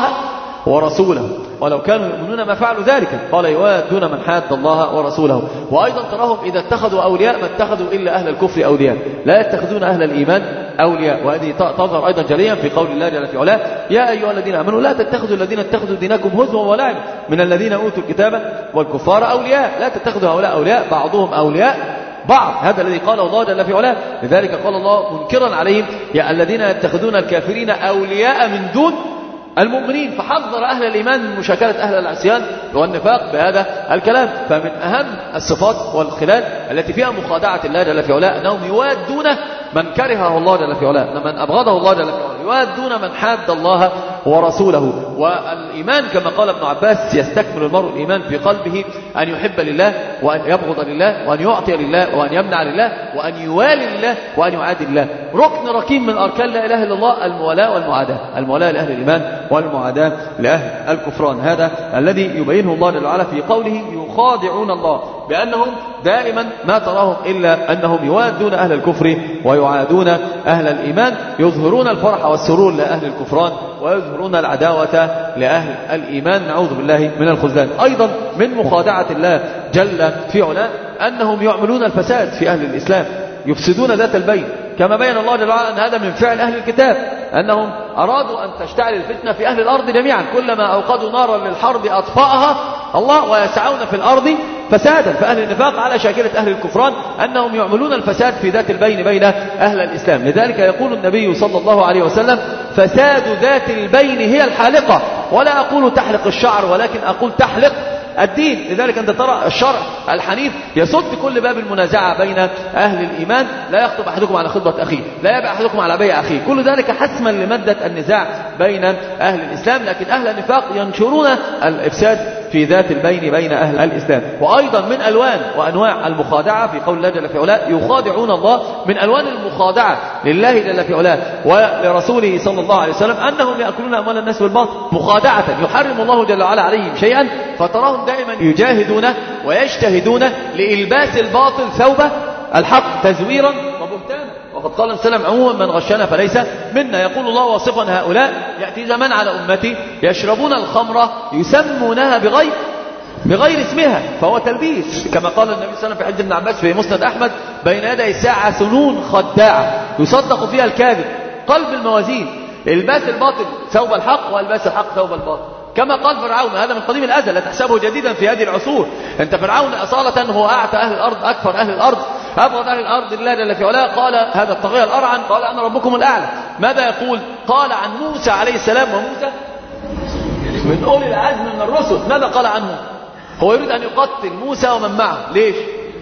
ورسوله ولو كانوا يؤمنون ما فعلوا ذلك. قال: يوادون من حاد الله ورسوله. وأيضا تراهم إذا اتخذوا أولياء ما اتخذوا إلا أهل الكفر أولياء، لا يتخذون أهل الإيمان أولياء. وهذه تظهر أيضا جليا في قول الله جل في علاه: يا أيها الذين آمنوا لا تتخذوا الذين اتخذوا دينكم هزوا ولعبا من الذين أوتوا الكتاب والكفار أولياء. لا تتخذوا هؤلاء أولياء بعضهم أولياء بعض. هذا الذي قاله الله جل في علاه. لذلك قال الله منكرا عليهم: يا الذين يتخذون الكافرين أولياء من دون المؤمنين. فحذر أهل الإيمان من مشاكلة أهل العصيان والنفاق بهذا الكلام. فمن أهم الصفات والخلال التي فيها مخادعة الله جل في علاه أنهم يوادون من كرهه الله جل في علاه، من أبغضه الله جل في علاه، يوادون من حاد الله ورسوله. والإيمان كما قال ابن عباس: يستكمل المرء الإيمان في قلبه أن يحب لله وأن يبغض لله وأن يعطي لله وأن يمنع لله وأن يوالي لله وأن يعادي لله. ركن ركين من أركان لا إله إلا الله الموالاة والمعاداة، الموالاة لأهل الإيمان والمعاداة لأهل الكفران. هذا الذي يبينه الله جل وعلا في قوله: يخادعون الله، بأنهم دائما ما تراهم إلا أنهم يوادون أهل الكفر ويعادون أهل الإيمان، يظهرون الفرح والسرور لأهل الكفران ويظهرون العداوة لأهل الإيمان. نعوذ بالله من الخذلان. أيضا من مخادعة الله جل في علاه أنهم يعملون الفساد في أهل الإسلام، يفسدون ذات البين، كما بين الله جل وعلا أن هذا من فعل أهل الكتاب، أنهم أرادوا أن تشتعل الفتنة في أهل الأرض جميعا، كلما أوقدوا نارا للحرب أطفأها الله ويسعون في الأرض فسادا. فأهل النفاق على شاكلة أهل الكفران أنهم يعملون الفساد في ذات البين بين أهل الإسلام. لذلك يقول النبي صلى الله عليه وسلم: فساد ذات البين هي الحالقة. ولا أقول تحلق الشعر ولكن أقول تحلق الدين. لذلك أنت ترى الشرع الحنيف يسد كل باب المنازعة بين أهل الإيمان. لا يخطب أحدكم على خطبة أخيه، لا يبع أحدكم على بيع أخيه، كل ذلك حسما لمادة النزاع بين أهل الإسلام. لكن أهل النفاق ينشرون الإفساد في ذات البين بين أهل الإسلام. وأيضا من ألوان وأنواع المخادعة في قول الله جل في علاه يخادعون الله، من ألوان المخادعة لله جل في علاه ولرسوله صلى الله عليه وسلم أنهم يأكلون أموال الناس بالباطل مخادعة. يحرم الله جل وعلا عليهم شيئا فتراهم دائما يجاهدون ويجتهدون لإلباس الباطل ثوب الحق تزويرا وبهتانا. وقد قال السلام عموما من غشنا فليس منا. يقول الله واصفا هؤلاء يأتي زمان على أمتي يشربون الخمر يسمونها بغير بغير اسمها فهو تلبيس، كما قال النبي صلى الله عليه وسلم في حديث ابن عباس في مسند أحمد بين يدي الساعة سنون خداعة يصدق فيها الكاذب قلب الموازين، الباس الباطل ثوب الحق والباس الحق ثوب الباطل. كما قال فرعون، هذا من قديم الأزل لا تحسبه جديدا في هذه العصور. انت فرعون أصالة هو أعتى أهل الأرض أكثر أهل الأرض أبغض أهل الأرض لله جل في علاه. قال هذا الطغية الأرعن قال أنا ربكم الأعلى. ماذا يقول؟ قال عن موسى عليه السلام وموسى من أولي العزم من الرسل. ماذا قال عنه؟ هو يريد أن يقتل موسى ومن معه. ليش؟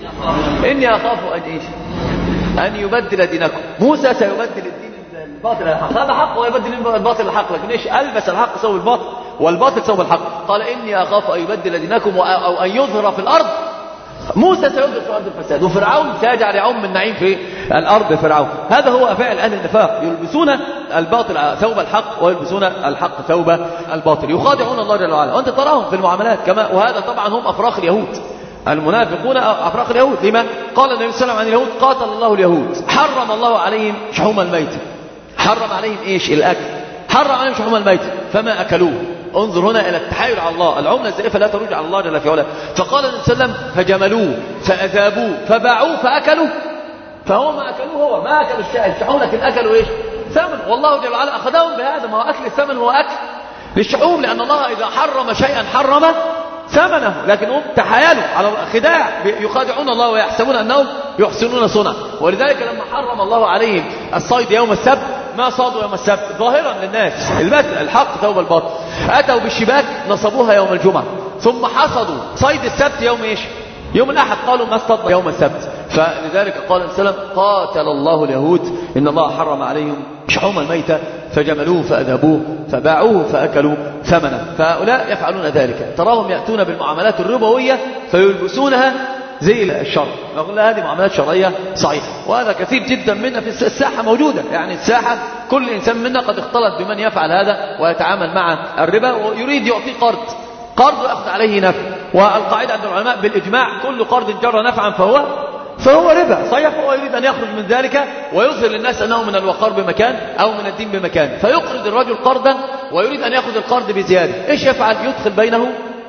إني أخاف أن إيش؟ أن يبدل دينكم. موسى سيبدل الدين الباطل الحق، هذا حق ويبدل الباطل الحق، لكن إيش؟ ألبس الحق ثوب الباطل والباطل ثوب الحق. قال إني أخاف أن يبدل دينكم أو أن يظهر في الأرض. موسى سيظهر في الأرض الفساد، وفرعون سيجعل يعم من نعيم في الأرض فرعون. هذا هو فعل أهل النفاق، يلبسون الباطل ثوب الحق ويلبسون الحق ثوب الباطل، يخادعون الله جل وعلا. وأنت تراهم في المعاملات كما، وهذا طبعا هم أفراخ اليهود، المنافقون أفراخ اليهود. لما قال النبي صلى الله عليه وسلم عن اليهود قاتل الله اليهود، حرم الله عليهم شحوم الميت، حرم عليهم إيش؟ الأكل، حرم عليهم شحوم الميت فما أكلوه. انظر هنا إلى التحايل على الله، العملة الزائفة لا ترجع على الله جل في علاه. فقال النبي صلى الله عليه وسلم فجملوه فأذابوه فباعوه فأكلوا، فهو ما أكلوه، هو ما أكلوا الشحوم لكن أكلوا إيش؟ ثمن. والله جل وعلا أخذهم بهذا، ما هو أكل الثمن هو أكل للشحوم، لأن الله إذا حرم شيئا حرم ثمنه. لكن هم تحايلوا على الخداع، يخادعون الله ويحسبون أنهم يحسنون صنع. ولذلك لما حرم الله عليهم الصيد يوم السبت ما صادوا يوم السبت ظاهرا للناس البتل الحق ثوب الباطل. أتوا بالشباك نصبوها يوم الجمعة، ثم حصدوا صيد السبت يوم إيش؟ يوم الأحد، قالوا ما اصطدنا يوم السبت. فلذلك قال السلام قاتل الله اليهود إن الله حرم عليهم شحوم الميتة فجملوه فأذهبوه فباعوه فأكلوا ثمنه. فهؤلاء يفعلون ذلك، تراهم يأتون بالمعاملات الربوية فيلبسونها زي الشر. نقول هذه معاملات شرعية صحيحة، وهذا كثير جدا منا في الساحة موجودة. يعني الساحة كل إنسان منا قد اختلط بمن يفعل هذا ويتعامل مع الربا ويريد يعطي قرض، قرض يأخذ عليه نفع. والقاعدة عند العلماء بالإجماع كل قرض جر نفعا فهو فهو ربا صحيح. فهو يريد أن يخرج من ذلك ويظهر للناس أنه من الوقار بمكان أو من الدين بمكان، فيقرض الرجل قرضا ويريد أن يأخذ القرض بزيادة. إيش يفعل؟ يدخل بينه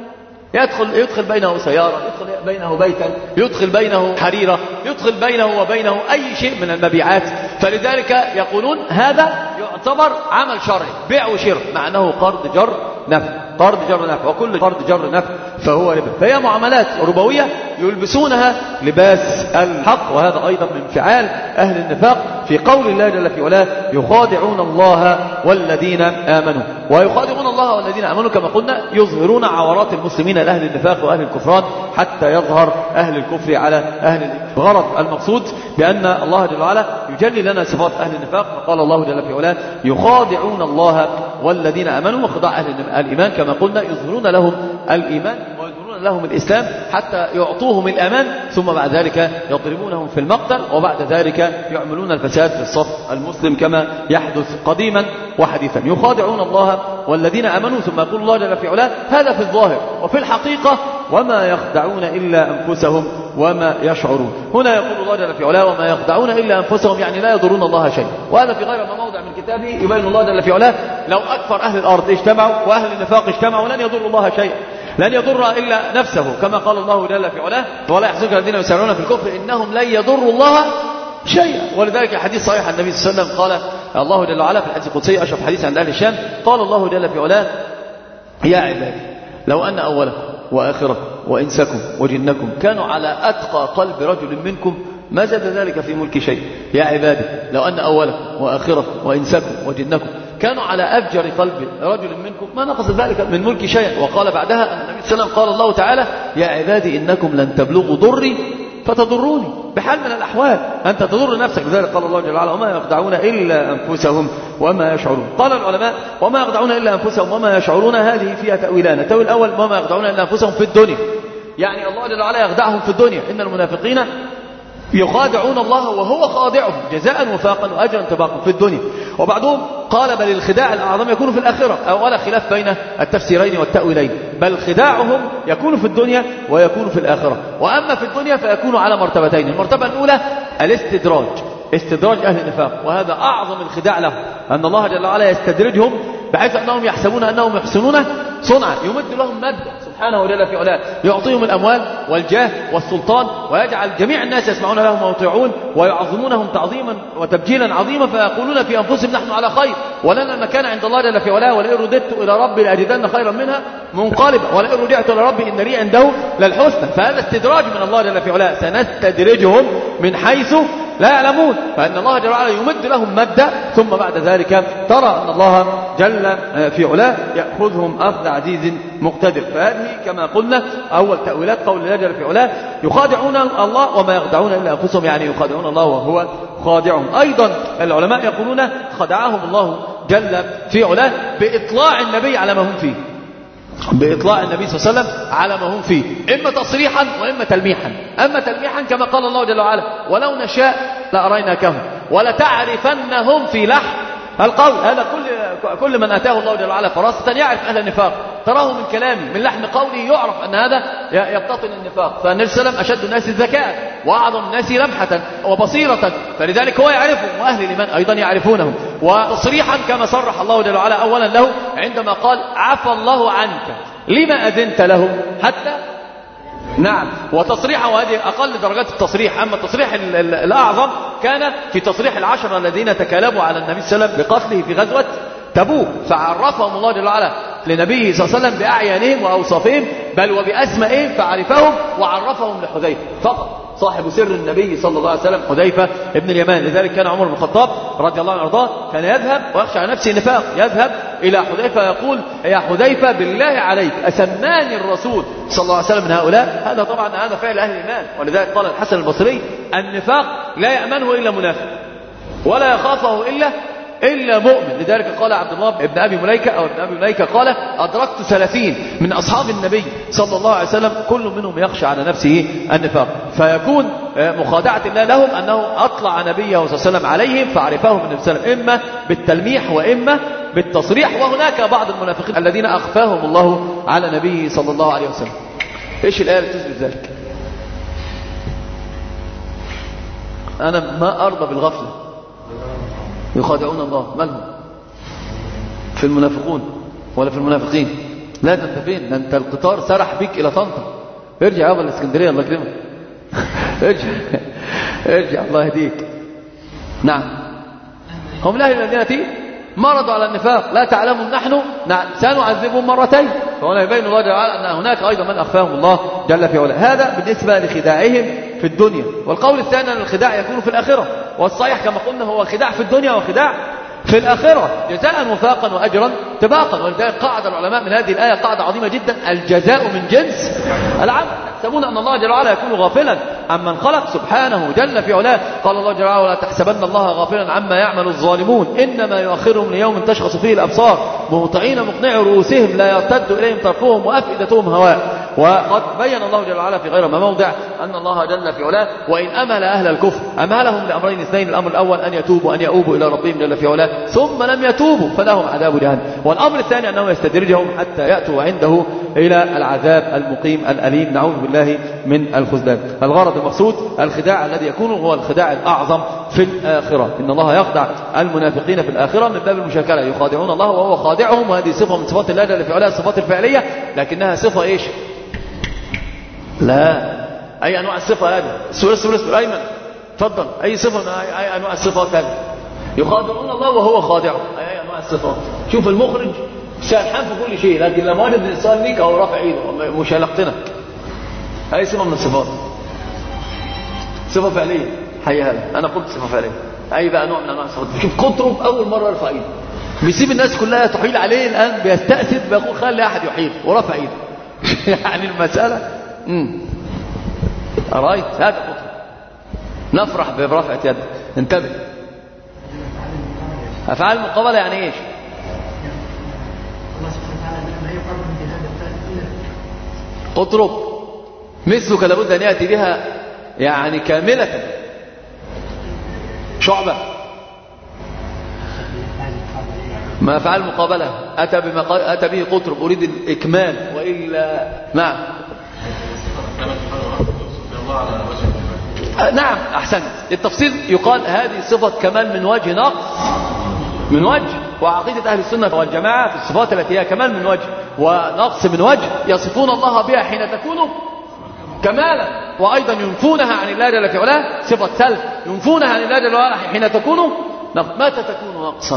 يدخل يدخل بينه سيارة، يدخل بينه بيتا، يدخل بينه حريرة، يدخل بينه وبينه أي شيء من المبيعات. فلذلك يقولون هذا يعتبر عمل شرعي، بيع وشراء، مع أنه قرض جر نفع، قرض جر نفع، وكل قرض جر نفع فهو ربا. فهي معاملات ربوية يلبسونها لباس الحق. وهذا أيضا من فعال أهل النفاق في قول الله جل في علاه يخادعون الله والذين آمنوا. ويخادعون الله والذين آمنوا كما قلنا يظهرون عورات المسلمين لأهل النفاق وأهل الكفران حتى يظهر أهل الكفر على أهل الإيمان. الغرض المقصود بأن الله جل وعلا يجلي لنا صفات أهل النفاق. فقال الله جل في علاه يخادعون الله والذين آمنوا، وخضاع أهل الإيمان كما قلنا يظهرون لهم الإيمان ويظهرون لهم الإسلام حتى يعطوهم الأمان، ثم بعد ذلك يضربونهم في المقتل، وبعد ذلك يعملون الفساد في الصف المسلم كما يحدث قديما وحديثا. يخادعون الله والذين آمنوا، ثم يقول الله جل في علاه هذا في الظاهر، وفي الحقيقة وما يخدعون إلا أنفسهم وما يشعرون. هنا يقول الله جل في علاه وما يخدعون إلا أنفسهم، يعني لا يضرون الله شيء. وهذا في غير ما موضع من كتابه يبين الله جل في علاه لو أكثر أهل الأرض اجتمعوا وأهل النفاق اجتمعوا لن يضروا الله شيئا، لن يضر إلا نفسه، كما قال الله جل في علاه ولا يحزنك الذين يسارعون في الكفر إنهم لن يضروا الله شيئا. ولذلك حديث صحيح عن النبي صلى الله عليه وسلم قال الله جل وعلا في الحديث القدسي أشرف حديث عند أهل الشام، قال الله جل في علاه يا عبادي لو أن أولكم وآخركم وإنسكم وجنكم كانوا على أتقى قلب رجل منكم ما زاد ذلك في ملك شيء. يا عبادي لو أن أولكم وآخركم وإنسكم وجنكم كانوا على أفجر قلب رجل منكم ما نقص ذلك من ملك شيئا. وقال بعدها أن النبي صلى الله عليه وسلم قال الله تعالى يا عبادي إنكم لن تبلغوا ضري فتضروني بحال من الأحوال، أنت تضر نفسك. لذلك قال الله جل وعلا وما يخدعون إلا أنفسهم وما يشعرون. قال العلماء وما يخدعون إلا أنفسهم وما يشعرون هذه فيها تأويلان. التأويل الأول وما يخدعون إلا أنفسهم في الدنيا، يعني الله جل وعلا يخدعهم في الدنيا. إن المنافقين يخادعون الله وهو خادعهم جزاء وفاقا وأجرا تباقا في الدنيا. وبعضهم قال بل الخداع الأعظم يكون في الآخرة، أو ولا خلاف بين التفسيرين والتأويلين، بل خداعهم يكون في الدنيا ويكون في الآخرة. وأما في الدنيا فيكون على مرتبتين. المرتبة الأولى الاستدراج، استدراج أهل النفاق، وهذا أعظم الخداع لهم، أن الله جل وعلا يستدرجهم بحيث أنهم يحسبون أنهم يحسنون صنعا، يمد لهم مادة سبحانه وجل في علاه، يعطيهم الأموال والجاه والسلطان، ويجعل جميع الناس يسمعون لهم ويطيعون ويعظمونهم تعظيما وتبجيلا عظيما، فيقولون في أنفسهم نحن على خير ولنا مكان عند الله جل في علاه، ولئن رددت إلى ربي لأجدن خيرا منها منقلبا، ولئن رجعت إلى ربي إن لي عنده للحسنى. فهذا استدراج من الله جل في علاه، سنستدرجهم من حيث لا يعلمون، فإن الله جل وعلا يمد لهم مدة، ثم بعد ذلك ترى أن الله جل في علاه يأخذهم أخذ عزيز مقتدر. فهذه كما قلنا أول تأويلات قول الله جل في علاه يخادعون الله وما يخدعون إلا أنفسهم، يعني يخادعون الله وهو خادعهم. أيضا العلماء يقولون خدعهم الله جل في علاه بإطلاع النبي على ما هم فيه، بإطلاع النبي صلى الله عليه وسلم على ما هم فيه، إما تصريحا وإما تلميحا. أما تلميحا كما قال الله جل وعلا ولو نشاء لأريناكهم ولتعرفنهم في لحن القول. هذا كل كل من أتاه الله جل وعلا فراسة يعرف أهل النفاق، تراه من كلامه من لحن قوله يعرف أن هذا يبتطن النفاق. فالنبي صلى الله عليه وسلم أشد الناس ذكاء وأعظم الناس لمحة وبصيرة، فلذلك هو يعرفهم، وأهل الإيمان أيضا يعرفونهم. وتصريحا كما صرح الله جل وعلا أولا له عندما قال عفى الله عنك لما أذنت له حتى نعم. وتصريحا وهذه أقل درجات التصريح. أما التصريح الأعظم كان في تصريح العشرة الذين تكالبوا على النبي صلى الله عليه وسلم بقتله في غزوة تبوك، فعرفهم الله جل وعلا لنبيه صلى الله عليه وسلم بأعيانهم وأوصافهم بل وبأسمائهم، فعرفهم وعرفهم لحذيفة فقط صاحب سر النبي صلى الله عليه وسلم حذيفة ابن اليمان. لذلك كان عمر بن الخطاب رضي الله عنه وارضاه كان يذهب ويخشى على نفسه النفاق، يذهب إلى حذيفة يقول يا حذيفة بالله عليك أسماني الرسول صلى الله عليه وسلم من هؤلاء؟ هذا طبعا هذا فعل أهل الإيمان. ولذلك قال الحسن البصري النفاق لا يأمنه إلا منافق ولا يخافه إلا إلا مؤمن. لذلك قال عبد الله ابن أبي مليكة أو ابن أبي مليكة قال أدركت ثلاثين من أصحاب النبي صلى الله عليه وسلم كل منهم يخشى على نفسه النفاق. فيكون مخادعة الله لهم أنه أطلع نبيه صلى الله عليه وسلم عليهم فعرفهم النبي صلى الله عليه وسلم إما بالتلميح وإما بالتصريح. وهناك بعض المنافقين الذين أخفاهم الله على نبيه صلى الله عليه وسلم. إيش الآية اللي تثبت ذلك؟ أنا ما أرضى بالغفلة. يخادعون الله، مالهم؟ في المنافقون ولا في المنافقين؟ لا ده انت فين؟ ده انت القطار سرح بيك الى طنطا، ارجع يابا الاسكندريه الله يكرمك ارجع ارجع الله يهديك. نعم هم لا المدينة مرضوا على النفاق لا تعلمهم نحن نعم سنعذبهم مرتين. فهنا يبين الله جل وعلا ان هناك ايضا من اخفاهم الله جل في علاه. هذا بالنسبه لخداعهم في الدنيا. والقول الثاني ان الخداع يكون في الاخره، والصحيح كما قلنا هو خداع في الدنيا وخداع في الآخرة جزاء وفاقا وأجرا تباقا. ولذلك قاعدة العلماء من هذه الآية قاعدة عظيمة جدا، الجزاء من جنس العمل. تحسبون أن الله جل وعلا يكون غافلا عمن خلق سبحانه جل في علاه. قال الله جل وعلا ولا تحسبن الله غافلا عما يعمل الظالمون إنما يؤخرهم ليوم تشخص فيه الأبصار مهطعين مقنعي رؤوسهم لا يرتد إليهم طرفهم وأفئدتهم هواء. وقد بين الله جل وعلا في غير ما موضع أن الله جل في علاه وإن أمل أهل الكفر أمهلهم لأمرين اثنين: الأمر الأول أن يتوبوا أن يؤوبوا إلى ربهم جل في علاه ثم لم يتوبوا فلهم عذاب جهنم، والأمر الثاني أنه يستدرجهم حتى يأتوا عنده إلى العذاب المقيم الأليم، نعوذ بالله من الخذلان. الغرض المقصود الخداع الذي يكون هو الخداع الأعظم في الآخرة. إن الله يخدع المنافقين في الآخرة من باب المشاكلة، يخادعون الله وهو خادعهم، وهذه صفة من صفات الله جل في علاه الصفات الفعلية، لكنها صفة إيش؟ لا أي أنواع الصفة هذه؟ السؤال السؤال السؤال أيمن تفضل، أي صفة من أي أنواع الصفات هذه؟ يخادعون الله وهو خادعهم، أي أنواع الصفات؟ شوف المخرج سالحان في كل شيء، لكن لما وجد الإنسان ليك أو رافع إيده مش هلقتنك. هذه صفة من الصفات، صفة فعلية. حي هذا أنا قلت صفة فعلية. أي بقى نوع من أنواع الصفات؟ شوف قطرب أول مرة يرفع إيده بيسيب الناس كلها تحيل عليه، الآن بيستأسد بيقول خلي أحد يحيل ورفع إيده. يعني المسألة امم رأيت هذا قطر. نفرح برفعة يد. انتبه، أفعال المقابلة يعني إيش؟ اطرب مثلك لابد أن يأتي بها يعني كاملة. شعبة ما فعل المقابلة أتى, بما أتى به قطرب أريد الإكمال وإلا نعم. نعم أحسنت. التفصيل يقال هذه صفة كمال من وجه نقص من وجه، وعقيدة أهل السنة والجماعة في الصفات التي هي كمال من وجه ونقص من وجه يصفون الله بها حين تكون كمالا، وأيضا ينفونها عن الله جل في علاه صفة سلب، ينفونها عن الله جل وعلا حين تكون نقص. متى تكون نقصا؟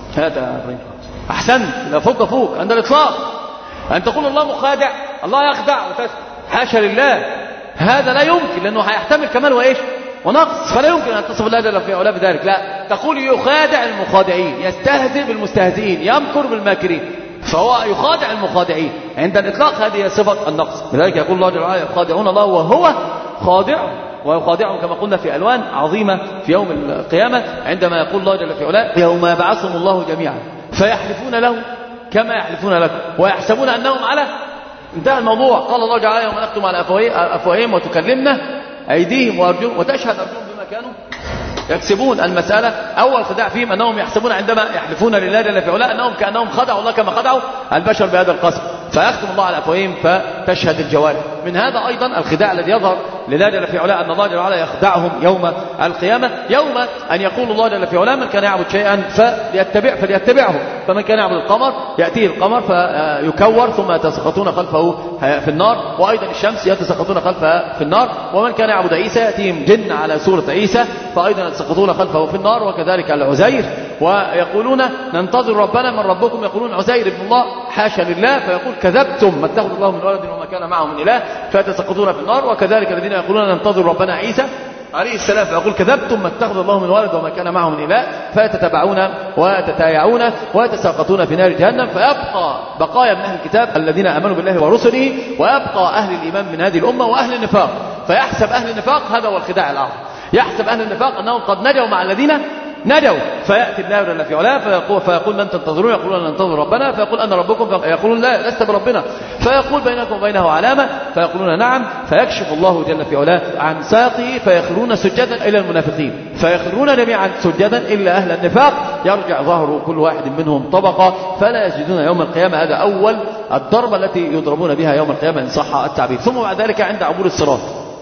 هذا أحسنت. لا فوق فوق عند الإطلاق أن تقول الله مخادع، الله يخدع وتسكت، حاشا لله، هذا لا يمكن، لأنه هيحتمل كمال وإيش ونقص، فلا يمكن أن تصف الله جل في علاه بذلك. لا، تقول يخادع المخادعين، يستهزئ بالمستهزئين، يمكر بالماكرين، فهو يخادع المخادعين عند الإطلاق. هذه صفة النقص. لذلك يقول الله جل وعلا يخادعون الله وهو خادع، ويخادعهم كما قلنا في ألوان عظيمة في يوم القيامة، عندما يقول الله جل في علاه يوم يبعثهم الله جميعا فيحلفون له كما يحلفون لكم ويحسبون أنهم على انتهى الموضوع. قال الله جل يوم نختم على أفواههم وتكلمنا أيديهم وأرجلهم وتشهد أرجلهم بما كانوا يكسبون. المسألة أول خداع فيهم أنهم يحسبون عندما يحلفون لله جل في علاه أنهم كأنهم خدعوا الله كما خدعوا البشر بهذا القسم، فيختم الله على أفواههم فتشهد الجوارح. من هذا أيضا الخداع الذي يظهر لله جل في علاه أن الله جل وعلا يخدعهم يوم القيامة، يوم أن يقول الله جل في علاه من كان يعبد شيئا فليتبع فليتبعه، فمن كان يعبد القمر يأتيه القمر فيكور ثم يتسقطون خلفه في النار، وأيضا الشمس يتسقطون خلفها في النار، ومن كان يعبد عيسى يأتيهم جن على سورة عيسى فأيضا يتسقطون خلفه في النار، وكذلك العزير. ويقولون ننتظر ربنا من ربكم، يقولون عزير ابن الله، حاشا لله، فيقول كذبتم ما اتخذ الله من ولد وما كان معه من إله، فيتسقطون في النار. وكذلك الذين يقولون ننتظر ربنا عيسى عليه السلام فيقول كذبتم ما اتخذ الله من ولد وما كان معه من إله، فيتتبعون ويتتايعون ويتساقطون في نار جهنم. فيبقى بقايا من أهل الكتاب الذين آمنوا بالله ورسله، ويبقى أهل الإيمان من هذه الأمة وأهل النفاق. فيحسب أهل النفاق، هذا هو الخداع الأعظم، يحسب أهل النفاق أنهم قد نجوا مع الذين نجوا، فيأتي الله جل في علاه فيقول, فيقول من تنتظرون؟ يقولون ننتظر ربنا، فيقول أنا ربكم، فيقولون لا لست بربنا، فيقول بينكم وبينه علامة، فيقولون نعم، فيكشف الله جل في علاه عن ساقه فيخرون سجدا إلى المنافقين، فيخرون جميعا سجدا إلا أهل النفاق، يرجع ظهر كل واحد منهم طبقة فلا يسجدون يوم القيامة. هذا أول الضربة التي يضربون بها يوم القيامة إن صح التعبير. ثم بعد ذلك عند عبور الصراط،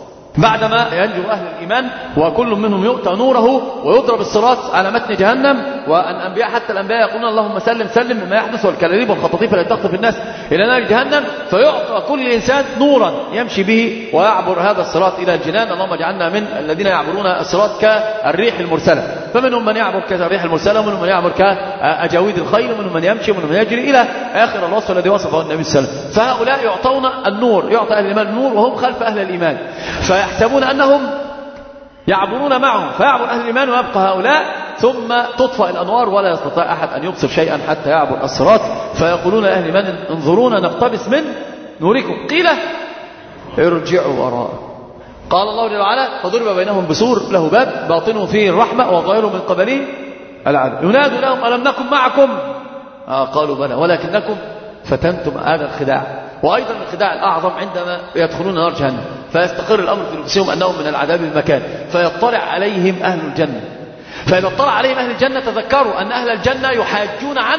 بعدما ينجو أهل الإيمان وكل منهم يؤتى نوره ويضرب الصراط على متن جهنم، والأنبياء حتى الأنبياء يقولون اللهم سلم سلم مما يحدث والكلاليب والخطاطيف التي تخطف الناس إلى نار جهنم، فيعطى كل إنسان نورا يمشي به ويعبر هذا الصراط إلى الجنان. اللهم اجعلنا من الذين يعبرون الصراط كالريح المرسلة، فمنهم من يعبر كالريح المرسلة، ومنهم من يعبر كأجاويد الخيل، ومنهم من يمشي، ومنهم من يجري، إلى آخر الوصف الذي وصفه النبي صلى الله عليه وسلم. فهؤلاء يعطون النور، يعطى أهل الإيمان النور وهم خلف أهل الإيمان، فيحسبون أنهم يعبرون معهم، فيعبر أهل الإيمان ويبقى هؤلاء، ثم تطفأ الأنوار ولا يستطيع أحد أن يبصر شيئا حتى يعبر الصراط، فيقولون أهل الإيمان انظرونا نقتبس من نوركم، قيل ارجعوا وراء. قال الله جل وعلا فضرب بينهم بسور له باب باطنه فيه الرحمة وظاهره من قبله العذاب، ينادوا لهم ألم نكن معكم؟ آه قالوا بلى ولكنكم فتنتم. هذا الخداع. وأيضا الخداع الأعظم عندما يدخلون نار جهنم فيستقر الأمر في نفسهم أنهم من العذاب بمكان، فيطلع عليهم أهل الجنة، فإذا اطلع عليهم أهل الجنة تذكروا أن أهل الجنة يحاجون عن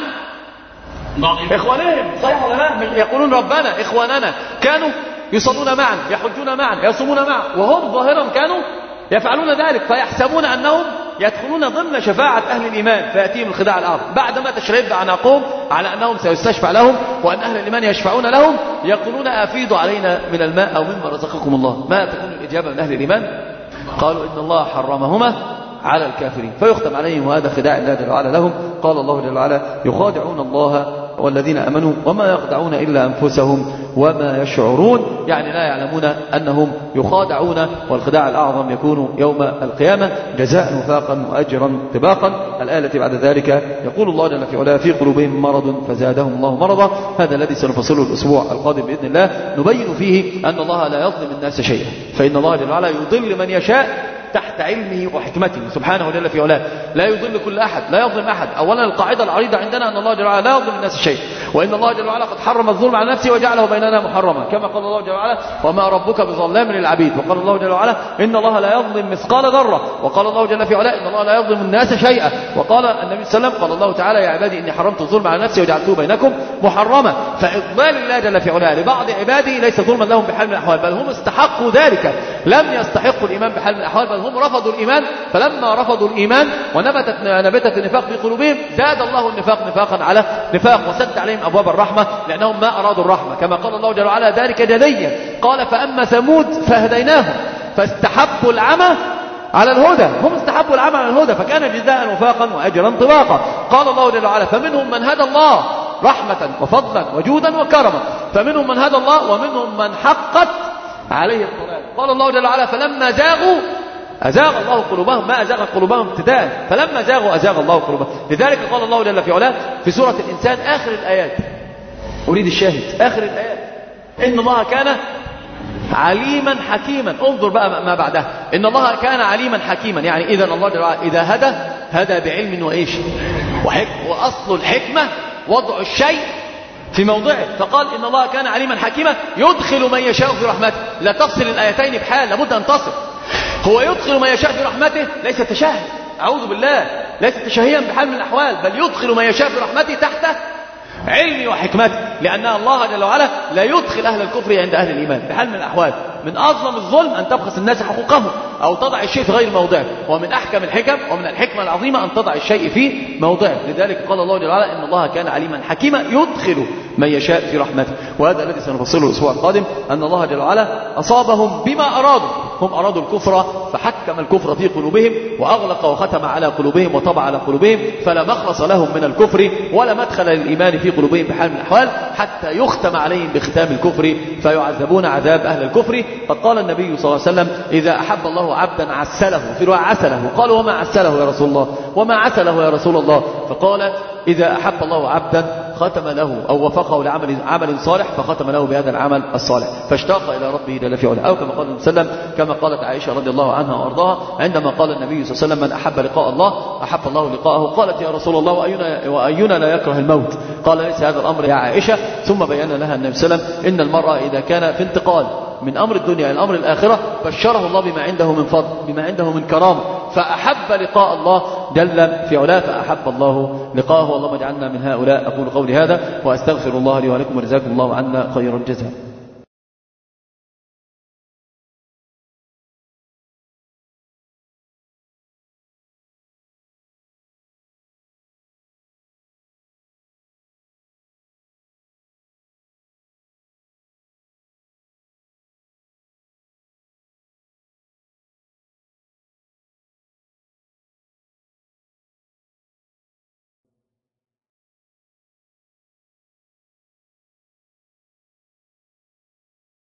إخوانهم، صحيح ولا لا؟ يقولون ربنا إخواننا كانوا يصلون معا يحجون معا يصومون معا، وهم ظاهرا كانوا يفعلون ذلك، فيحسبون أنهم يدخلون ضمن شفاعة أهل الإيمان، فيأتيهم الخداع الآخر بعدما تشرب عناقهم على أنهم سيستشفع لهم وأن أهل الإيمان يشفعون لهم، يقولون أفيضوا علينا من الماء أو مما رزقكم الله. ما تكون الإجابة من أهل الإيمان؟ قالوا إن الله حرمهما على الكافرين، فيختم عليهم، وهذا خداع الله جل وعلا لهم. قال الله جل وعلا يخادعون الله والذين أمنوا وما يخدعون إلا أنفسهم وما يشعرون، يعني لا يعلمون أنهم يخادعون، والخداع الأعظم يكون يوم القيامة جزاء وفاقا وأجرا طباقا. الآية التي بعد ذلك يقول الله جل في علاه في قلوبهم مرض فزادهم الله مرضا. هذا الذي سنفصله الأسبوع القادم بإذن الله، نبين فيه أن الله لا يظلم الناس شيئا، فإن الله جل وعلا يضل من يشاء تحت علمه وحكمته سبحانه جل في علاه، لا يضل كل أحد، لا يظلم أحد. أولا القاعدة العريضة عندنا أن الله جل وعلا لا يظلم الناس شيء، وإن الله جل وعلا قد حرم الظلم على نفسه وجعله بيننا محرما، كما قال الله جل وعلا وما ربك بظلام للعبيد، وقال الله جل وعلا إن الله لا يظلم مثقال ذرة، وقال الله جل في علاه إن الله لا يظلم الناس شيئا، وقال النبي صلى الله عليه وسلم قال الله تعالى يا عبادي إني حرمت الظلم على نفسي وجعلته بينكم محرما. فإضلال الله جل في علاه لبعض عباده ليس ظلما لهم بحال من الأحوال، بل هم استحقوا ذلك، لم يستحقوا الإيمان بحال من الأحوال، بل هم رفضوا الإيمان. فلما رفضوا الإيمان ونبتت نبتت النفاق في قلوبهم زاد الله النفاق نفاقا على نفاق وسد عليهم أبواب الرحمة لأنهم ما أرادوا الرحمة، كما قال الله جل وعلا ذلك جليا قال فأما ثمود فهديناهم فاستحبوا العمى على الهدى، هم استحبوا العمى على الهدى فكان جزاء وفاقا وأجرا طباقا. قال الله جل وعلا فمنهم من هدى الله رحمة وفضلا وجودا وكرما، فمنهم من هدى الله ومنهم من حقت عليه الضلال. قال الله جل وعلا فلما زاغوا أزاغ الله قلوبهم، ما أزاغ قلوبهم ابتداء، فلما زاغوا أزاغ الله قلوبهم. لذلك قال الله جل في علاه في سورة الإنسان آخر الآيات، أريد الشاهد آخر الآيات، إن الله كان عليما حكيما. انظر بقى ما بعدها، إن الله كان عليما حكيما، يعني إذا الله جل وعلا إذا هدى هدى بعلم وإيش وحكم، وأصل الحكمة وضع الشيء في موضعه، فقال إن الله كان عليما حكيما يدخل من يشاء في رحمته. لا تفصل الآيتين بحال، لابد أن تصل. هو يدخل من يشاء في رحمته ليس تشاهي، أعوذ بالله، ليس تشاهيا بحال من الأحوال، بل يدخل من يشاء في رحمته تحت علمي وحكمته، لأن الله جل وعلا لا يدخل أهل الكفر عند أهل الإيمان بحال من الأحوال. من أظلم الظلم أن تبخس الناس حقوقهم أو تضع الشيء في غير موضعه، ومن أحكم الحكم ومن الحكمة العظيمة أن تضع الشيء في موضعه. لذلك قال الله جل وعلا إن الله كان عليما حكيما يدخل من يشاء في رحمته. وهذا الذي سنفصله الأسبوع القادم، أن الله جل وعلا أصابهم بما أرادوا، هم أرادوا الكفر فحكم الكفر في قلوبهم وأغلق وختم على قلوبهم وطبع على قلوبهم، فلا مخلص لهم من الكفر ولا مدخل للإيمان في قلوبهم بحال من الأحوال، حتى يختم عليهم بختام الكفر فيعذبون عذاب أهل الكفر. قد قال النبي صلى الله عليه وسلم إذا أحب الله عبدا عسله، في رواية عسله، قالوا وما عسله يا رسول الله، وما عسله يا رسول الله، فقال إذا أحب الله عبدا ختم له أو وفقه لعمل عمل صالح فختم له بهذا العمل الصالح فاشتاق إلى ربه جل في علاه، أو كما قال النبي صلى الله عليه وسلم كما قالت عائشة رضي الله عنها وأرضاها عندما قال النبي صلى الله عليه وسلم من أحب لقاء الله أحب الله لقاءه، قالت يا رسول الله وأينا, وأينا لا يكره الموت، قال ليس هذا الأمر يا عائشة. ثم بيّن لها النبي صلى الله عليه وسلم إن المرأة إذا كان في انتقال من أمر الدنيا إلى أمر الآخرة بشره الله بما عنده من فضل، بما عنده من كرامة، فأحب لقاء الله جل في علاه فأحب الله لقاءه. اللهم اجعلنا من هؤلاء. أقول قولي هذا وأستغفر الله لي ولكم وجزاكم الله عنا خير الجزاء.